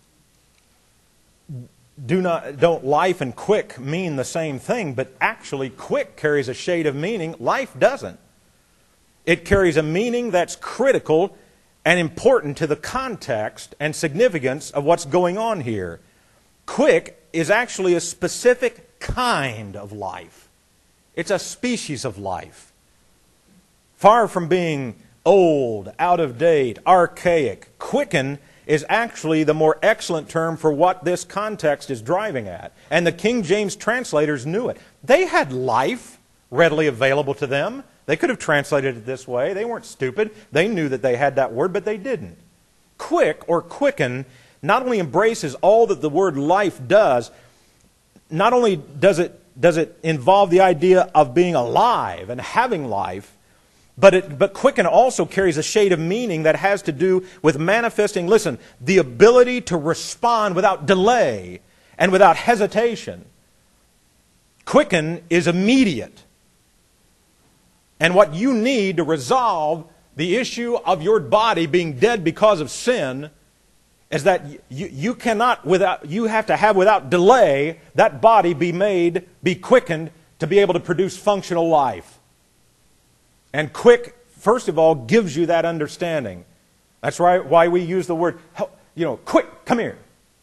do not don't life and quick mean the same thing, but actually quick carries a shade of meaning. Life doesn't. It carries a meaning that's critical and important to the context and significance of what's going on here. Quick is actually a specific kind of life. It's a species of life. Far from being old, out of date, archaic, quicken is actually the more excellent term for what this context is driving at. And the King James translators knew it. They had life readily available to them. They could have translated it this way. They weren't stupid. They knew that they had that word, but they didn't. Quick or quicken not only embraces all that the word life does, not only does it, does it involve the idea of being alive and having life, but, it, but quicken also carries a shade of meaning that has to do with manifesting, listen, the ability to respond without delay and without hesitation. Quicken is immediate. And what you need to resolve the issue of your body being dead because of sin is that you, you cannot, without, you have to have without delay that body be made, be quickened to be able to produce functional life. And quick, first of all, gives you that understanding. That's right, why we use the word, you know, quick, come here.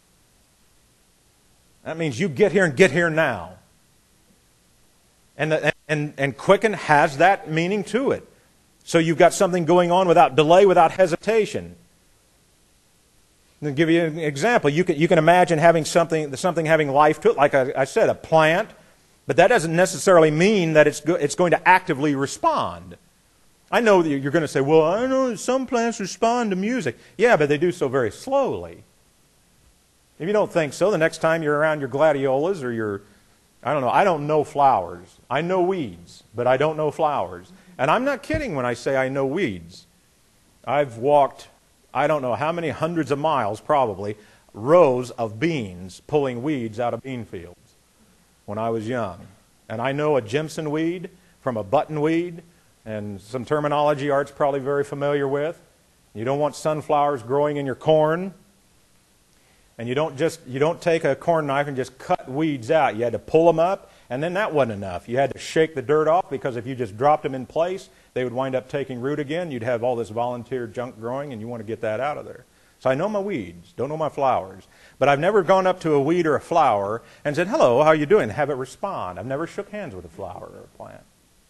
That means you get here and get here now. And, the, and, and quicken has that meaning to it. So you've got something going on without delay, without hesitation. I'll give you an example. You can, you can imagine having something, something having life to it, like I, I said, a plant. But that doesn't necessarily mean that it's, go, it's going to actively respond. I know that you're going to say, well, I know some plants respond to music. Yeah, but they do so very slowly. If you don't think so, the next time you're around your gladiolas or your, I don't know, I don't know flowers. I know weeds, but I don't know flowers. And I'm not kidding when I say I know weeds. I've walked, I don't know how many hundreds of miles probably, rows of beans pulling weeds out of bean fields. when I was young. And I know a Jimson weed from a buttonweed, and some terminology Art's probably very familiar with. You don't want sunflowers growing in your corn. And you don't just you don't take a corn knife and just cut weeds out. You had to pull them up, and then that wasn't enough. You had to shake the dirt off, because if you just dropped them in place, they would wind up taking root again. You'd have all this volunteer junk growing, and you want to get that out of there. So I know my weeds, don't know my flowers. But I've never gone up to a weed or a flower and said, "Hello, how are you doing?" Have it respond. I've never shook hands with a flower or a plant.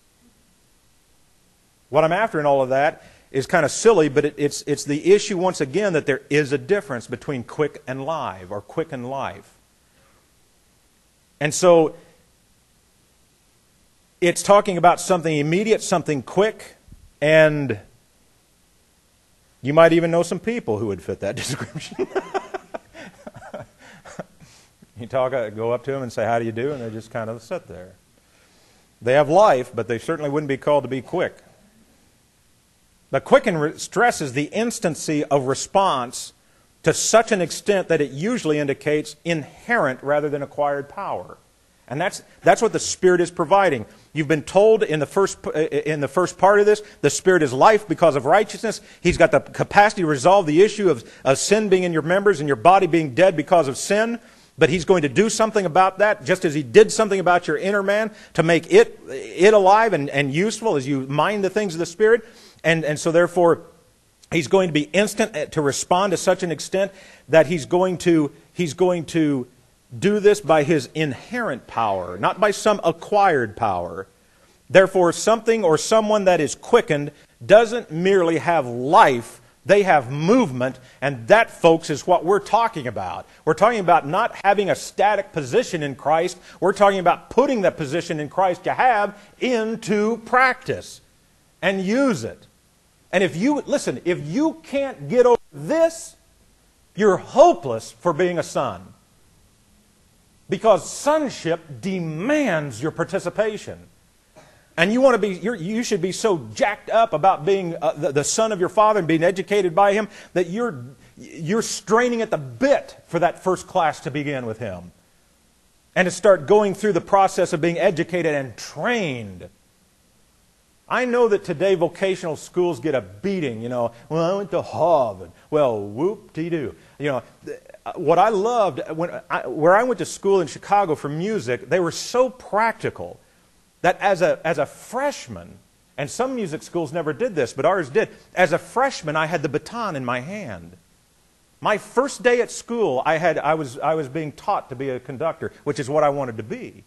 What I'm after in all of that is kind of silly, but it, it's, it's the issue, once again, that there is a difference between quick and live, or quick and life. And so it's talking about something immediate, something quick, and you might even know some people who would fit that description. You talk, go up to them and say, "How do you do?" And they just kind of sit there. They have life, but they certainly wouldn't be called to be quick. The quicken stresses the instancy of response to such an extent that it usually indicates inherent rather than acquired power. And that's, that's what the Spirit is providing. You've been told in the first in the first part of this, the Spirit is life because of righteousness. He's got the capacity to resolve the issue of, of sin being in your members and your body being dead because of sin. But He's going to do something about that, just as He did something about your inner man to make it, it alive and, and useful as you mind the things of the Spirit. And, and so therefore, He's going to be instant to respond to such an extent that He's going to, He's going to do this by His inherent power, not by some acquired power. Therefore, something or someone that is quickened doesn't merely have life, they have movement, and that, folks, is what we're talking about. We're talking about not having a static position in Christ. We're talking about putting that position in Christ you have into practice and use it. And if you, listen, if you can't get over this, you're hopeless for being a son. Because sonship demands your participation. And you want to be, you're, you should be so jacked up about being uh, the, the son of your father and being educated by Him that you're, you're straining at the bit for that first class to begin with Him. And to start going through the process of being educated and trained. I know that today vocational schools get a beating, you know. Well, I went to Harvard. Well, whoop-de-doo. You know, what I loved, when I, where I went to school in Chicago for music, they were so practical that as a, as a freshman, and some music schools never did this, but ours did. As a freshman, I had the baton in my hand. My first day at school, I, had, I, was, I was being taught to be a conductor, which is what I wanted to be.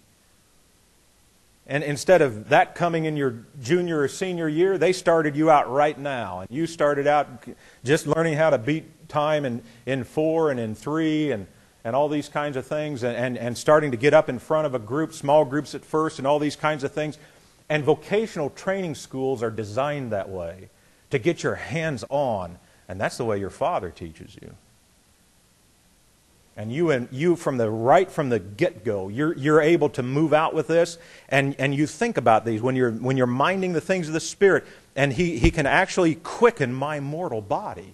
And instead of that coming in your junior or senior year, they started you out right now. And you started out just learning how to beat time in, in four and in three and, and all these kinds of things. And, and, and starting to get up in front of a group, small groups at first, and all these kinds of things. And vocational training schools are designed that way, to get your hands on. And that's the way your Father teaches you. And you, and you from the right from the get-go, you're, you're able to move out with this, and, and you think about these when you're, when you're minding the things of the Spirit, and he, he can actually quicken my mortal body.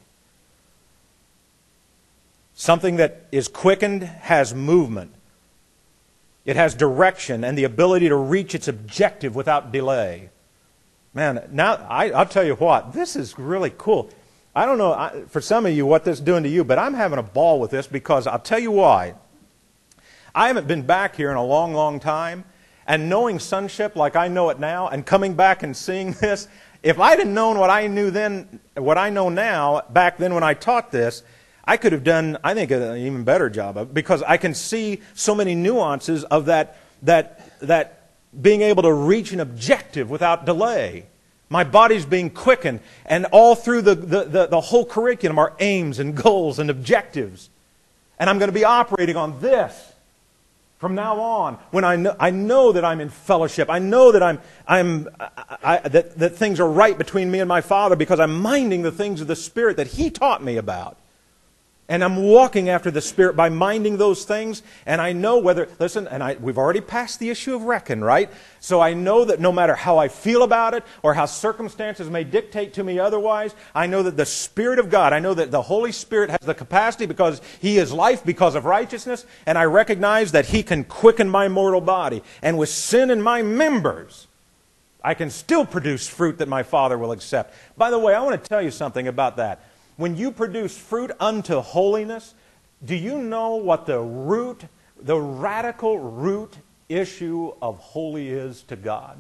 Something that is quickened has movement. It has direction and the ability to reach its objective without delay. Man, now, I, I'll tell you what, this is really cool. I don't know, I, for some of you, what this is doing to you, but I'm having a ball with this because I'll tell you why. I haven't been back here in a long, long time, and knowing sonship like I know it now, and coming back and seeing this, if I'd have known what I knew then, what I know now, back then when I taught this, I could have done, I think, an even better job of it, because I can see so many nuances of that, that, that being able to reach an objective without delay. My body's being quickened, and all through the, the, the, the whole curriculum are aims and goals and objectives. And I'm going to be operating on this from now on. When I know, I know that I'm in fellowship. I know that, I'm, I'm, I, I, that, that things are right between me and my Father because I'm minding the things of the Spirit that He taught me about. And I'm walking after the Spirit by minding those things. And I know whether, listen, and I, we've already passed the issue of reckon, right? So I know that no matter how I feel about it or how circumstances may dictate to me otherwise, I know that the Spirit of God, I know that the Holy Spirit has the capacity because He is life because of righteousness. And I recognize that He can quicken my mortal body. And with sin in my members, I can still produce fruit that my Father will accept. By the way, I want to tell you something about that. When you produce fruit unto holiness, do you know what the root, the radical root issue of holy is to God?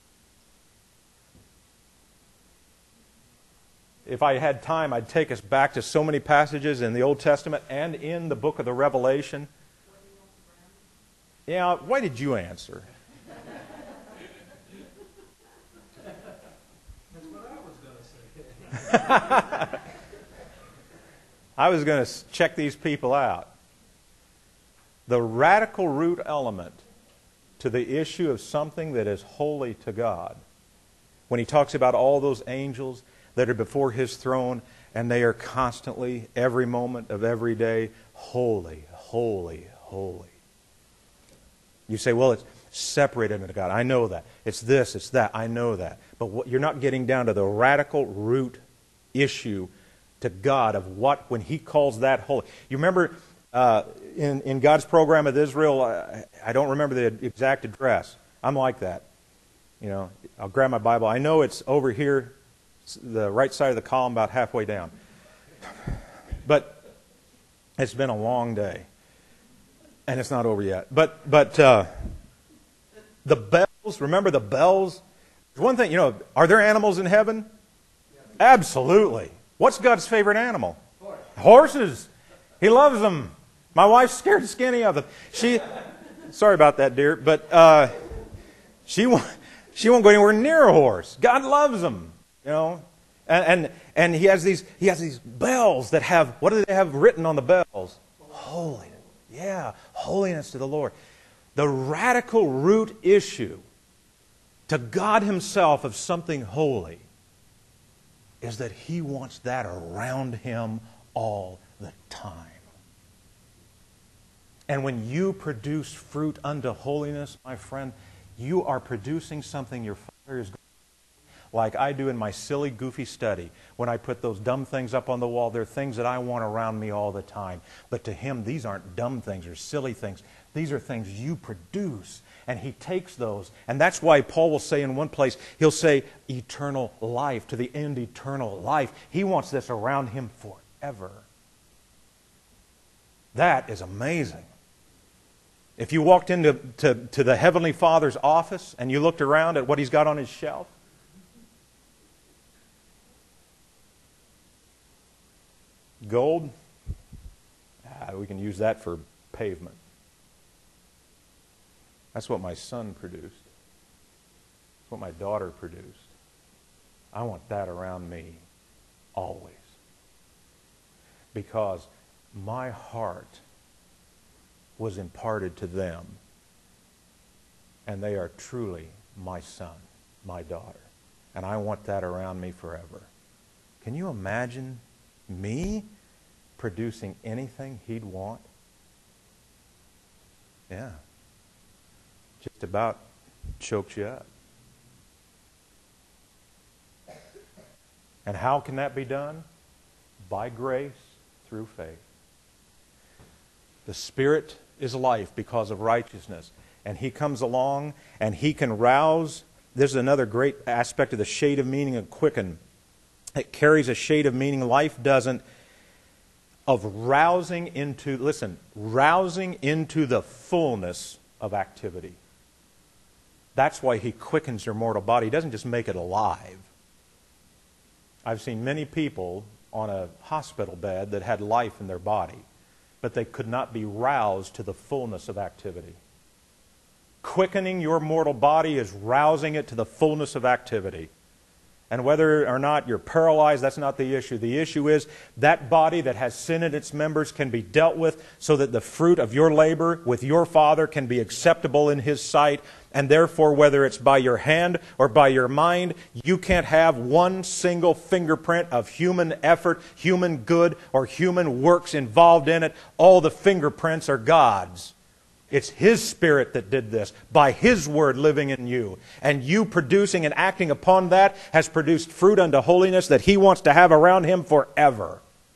If I had time, I'd take us back to so many passages in the Old Testament and in the book of the Revelation. Yeah, why did you answer? That's what I was going to say. I was going to check these people out. The radical root element to the issue of something that is holy to God, when He talks about all those angels that are before His throne, and they are constantly, every moment of every day, holy, holy, holy. You say, well, it's separated into God. I know that. It's this, it's that. I know that. But what, you're not getting down to the radical root issue to God of what, when He calls that holy. You remember uh, in, in God's program with Israel, I, I don't remember the exact address. I'm like that. You know, I'll grab my Bible. I know it's over here, the right side of the column, about halfway down. But it's been a long day. And it's not over yet. But, but uh, the bells, remember the bells? There's one thing, you know, are there animals in heaven? Absolutely. What's God's favorite animal? Horse. Horses. He loves them. My wife's scared skinny of them. She, sorry about that, dear, but uh, she won't. She won't go anywhere near a horse. God loves them, you know, and and and He has these He has these bells that have, what do they have written on the bells? Holiness. Yeah, holiness to the Lord. The radical root issue to God Himself of something holy is that He wants that around Him all the time. And when you produce fruit unto holiness, my friend, you are producing something your Father is going to do. Like I do in my silly, goofy study. When I put those dumb things up on the wall, they're things that I want around me all the time. But to Him, these aren't dumb things or silly things. These are things you produce. And He takes those. And that's why Paul will say in one place, he'll say eternal life, to the end eternal life. He wants this around Him forever. That is amazing. If you walked into to, to the Heavenly Father's office and you looked around at what He's got on His shelf, gold, ah, we can use that for pavement. That's what my son produced. That's what my daughter produced. I want that around me always. Because my heart was imparted to them. And they are truly my son, my daughter. And I want that around me forever. Can you imagine me producing anything He'd want? Yeah. Just about choked you up. And how can that be done? By grace through faith. The Spirit is life because of righteousness. And He comes along and He can rouse. This is another great aspect of the shade of meaning of quicken. It carries a shade of meaning life doesn't, of rousing into, listen, rousing into the fullness of activity. That's why He quickens your mortal body. He doesn't just make it alive. I've seen many people on a hospital bed that had life in their body, but they could not be roused to the fullness of activity. Quickening your mortal body is rousing it to the fullness of activity. And whether or not you're paralyzed, that's not the issue. The issue is that body that has sin in its members can be dealt with so that the fruit of your labor with your Father can be acceptable in His sight. And therefore, whether it's by your hand or by your mind, you can't have one single fingerprint of human effort, human good, or human works involved in it. All the fingerprints are God's. It's His Spirit that did this, by His Word living in you. And you producing and acting upon that has produced fruit unto holiness that He wants to have around Him forever.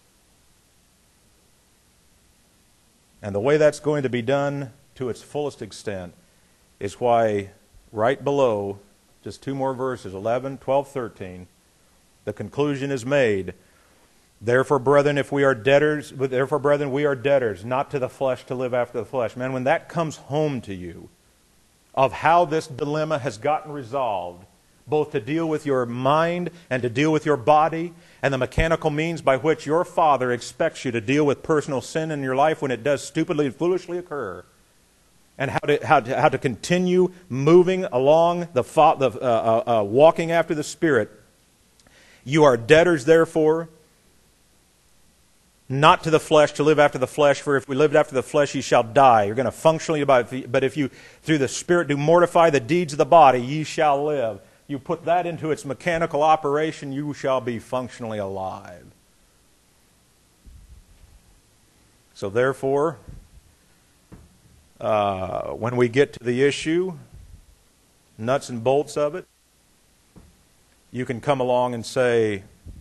And the way that's going to be done to its fullest extent is why right below, just two more verses, eleven, twelve, thirteen, the conclusion is made. Therefore, brethren, if we are debtors, therefore, brethren, we are debtors, not to the flesh to live after the flesh. Man, when that comes home to you, of how this dilemma has gotten resolved, both to deal with your mind and to deal with your body, and the mechanical means by which your Father expects you to deal with personal sin in your life when it does stupidly and foolishly occur, and how to, how to, how to continue moving along, the, the uh, uh, uh, walking after the Spirit. You are debtors, therefore, not to the flesh, to live after the flesh, for if we lived after the flesh, ye shall die. You're going to functionally abide. But if you, through the Spirit, do mortify the deeds of the body, ye shall live. You put that into its mechanical operation, you shall be functionally alive. So therefore, uh, when we get to the issue, nuts and bolts of it, you can come along and say,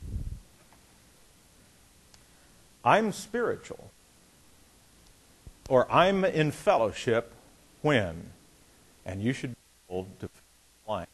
I'm spiritual, or I'm in fellowship when, and you should be able to blank.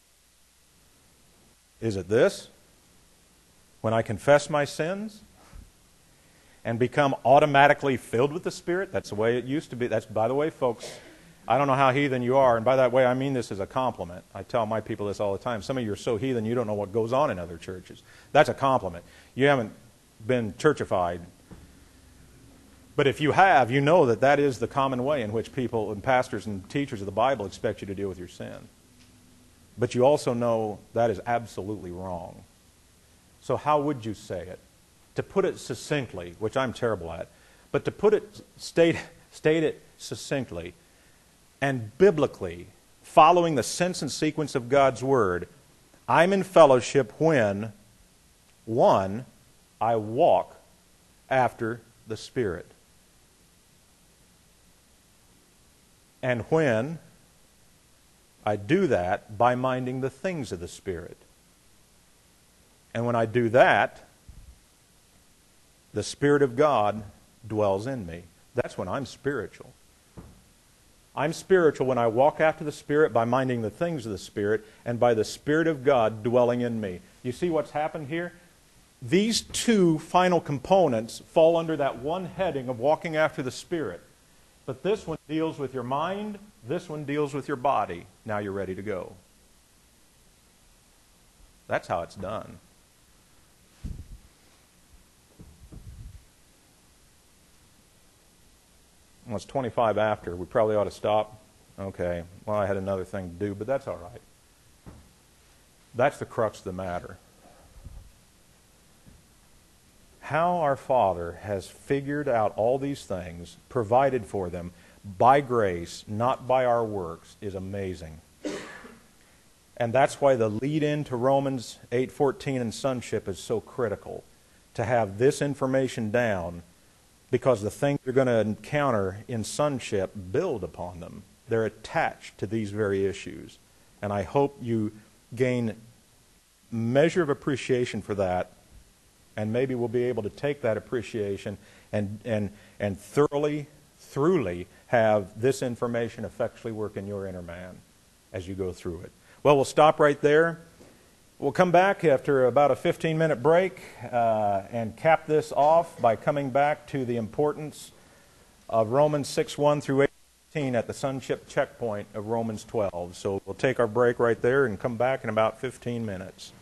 Is it this? When I confess my sins and become automatically filled with the Spirit? That's the way it used to be. That's, by the way, folks, I don't know how heathen you are, and by that way I mean this as a compliment. I tell my people this all the time. Some of you are so heathen you don't know what goes on in other churches. That's a compliment. You haven't been churchified. But if you have, you know that that is the common way in which people and pastors and teachers of the Bible expect you to deal with your sin. But you also know that is absolutely wrong. So how would you say it? To put it succinctly, which I'm terrible at, but to put it, state, state it succinctly and biblically, following the sense and sequence of God's Word, I'm in fellowship when, one, I walk after the Spirit. And when I do that by minding the things of the Spirit. And when I do that, the Spirit of God dwells in me. That's when I'm spiritual. I'm spiritual when I walk after the Spirit by minding the things of the Spirit and by the Spirit of God dwelling in me. You see what's happened here? These two final components fall under that one heading of walking after the Spirit. But this one deals with your mind, this one deals with your body. Now you're ready to go. That's how it's done. Well, it's twenty-five after. We probably ought to stop. Okay. Well, I had another thing to do, but that's all right. That's the crux of the matter. How our Father has figured out all these things, provided for them by grace, not by our works, is amazing. And that's why the lead-in to Romans eight fourteen and sonship is so critical, to have this information down, because the things you're going to encounter in sonship build upon them. They're attached to these very issues. And I hope you gain measure of appreciation for that. And maybe we'll be able to take that appreciation and, and, and thoroughly, thoroughly have this information effectually work in your inner man as you go through it. Well, we'll stop right there. We'll come back after about a fifteen-minute break uh, and cap this off by coming back to the importance of Romans six one through eighteen at the sonship checkpoint of Romans twelve. So we'll take our break right there and come back in about fifteen minutes.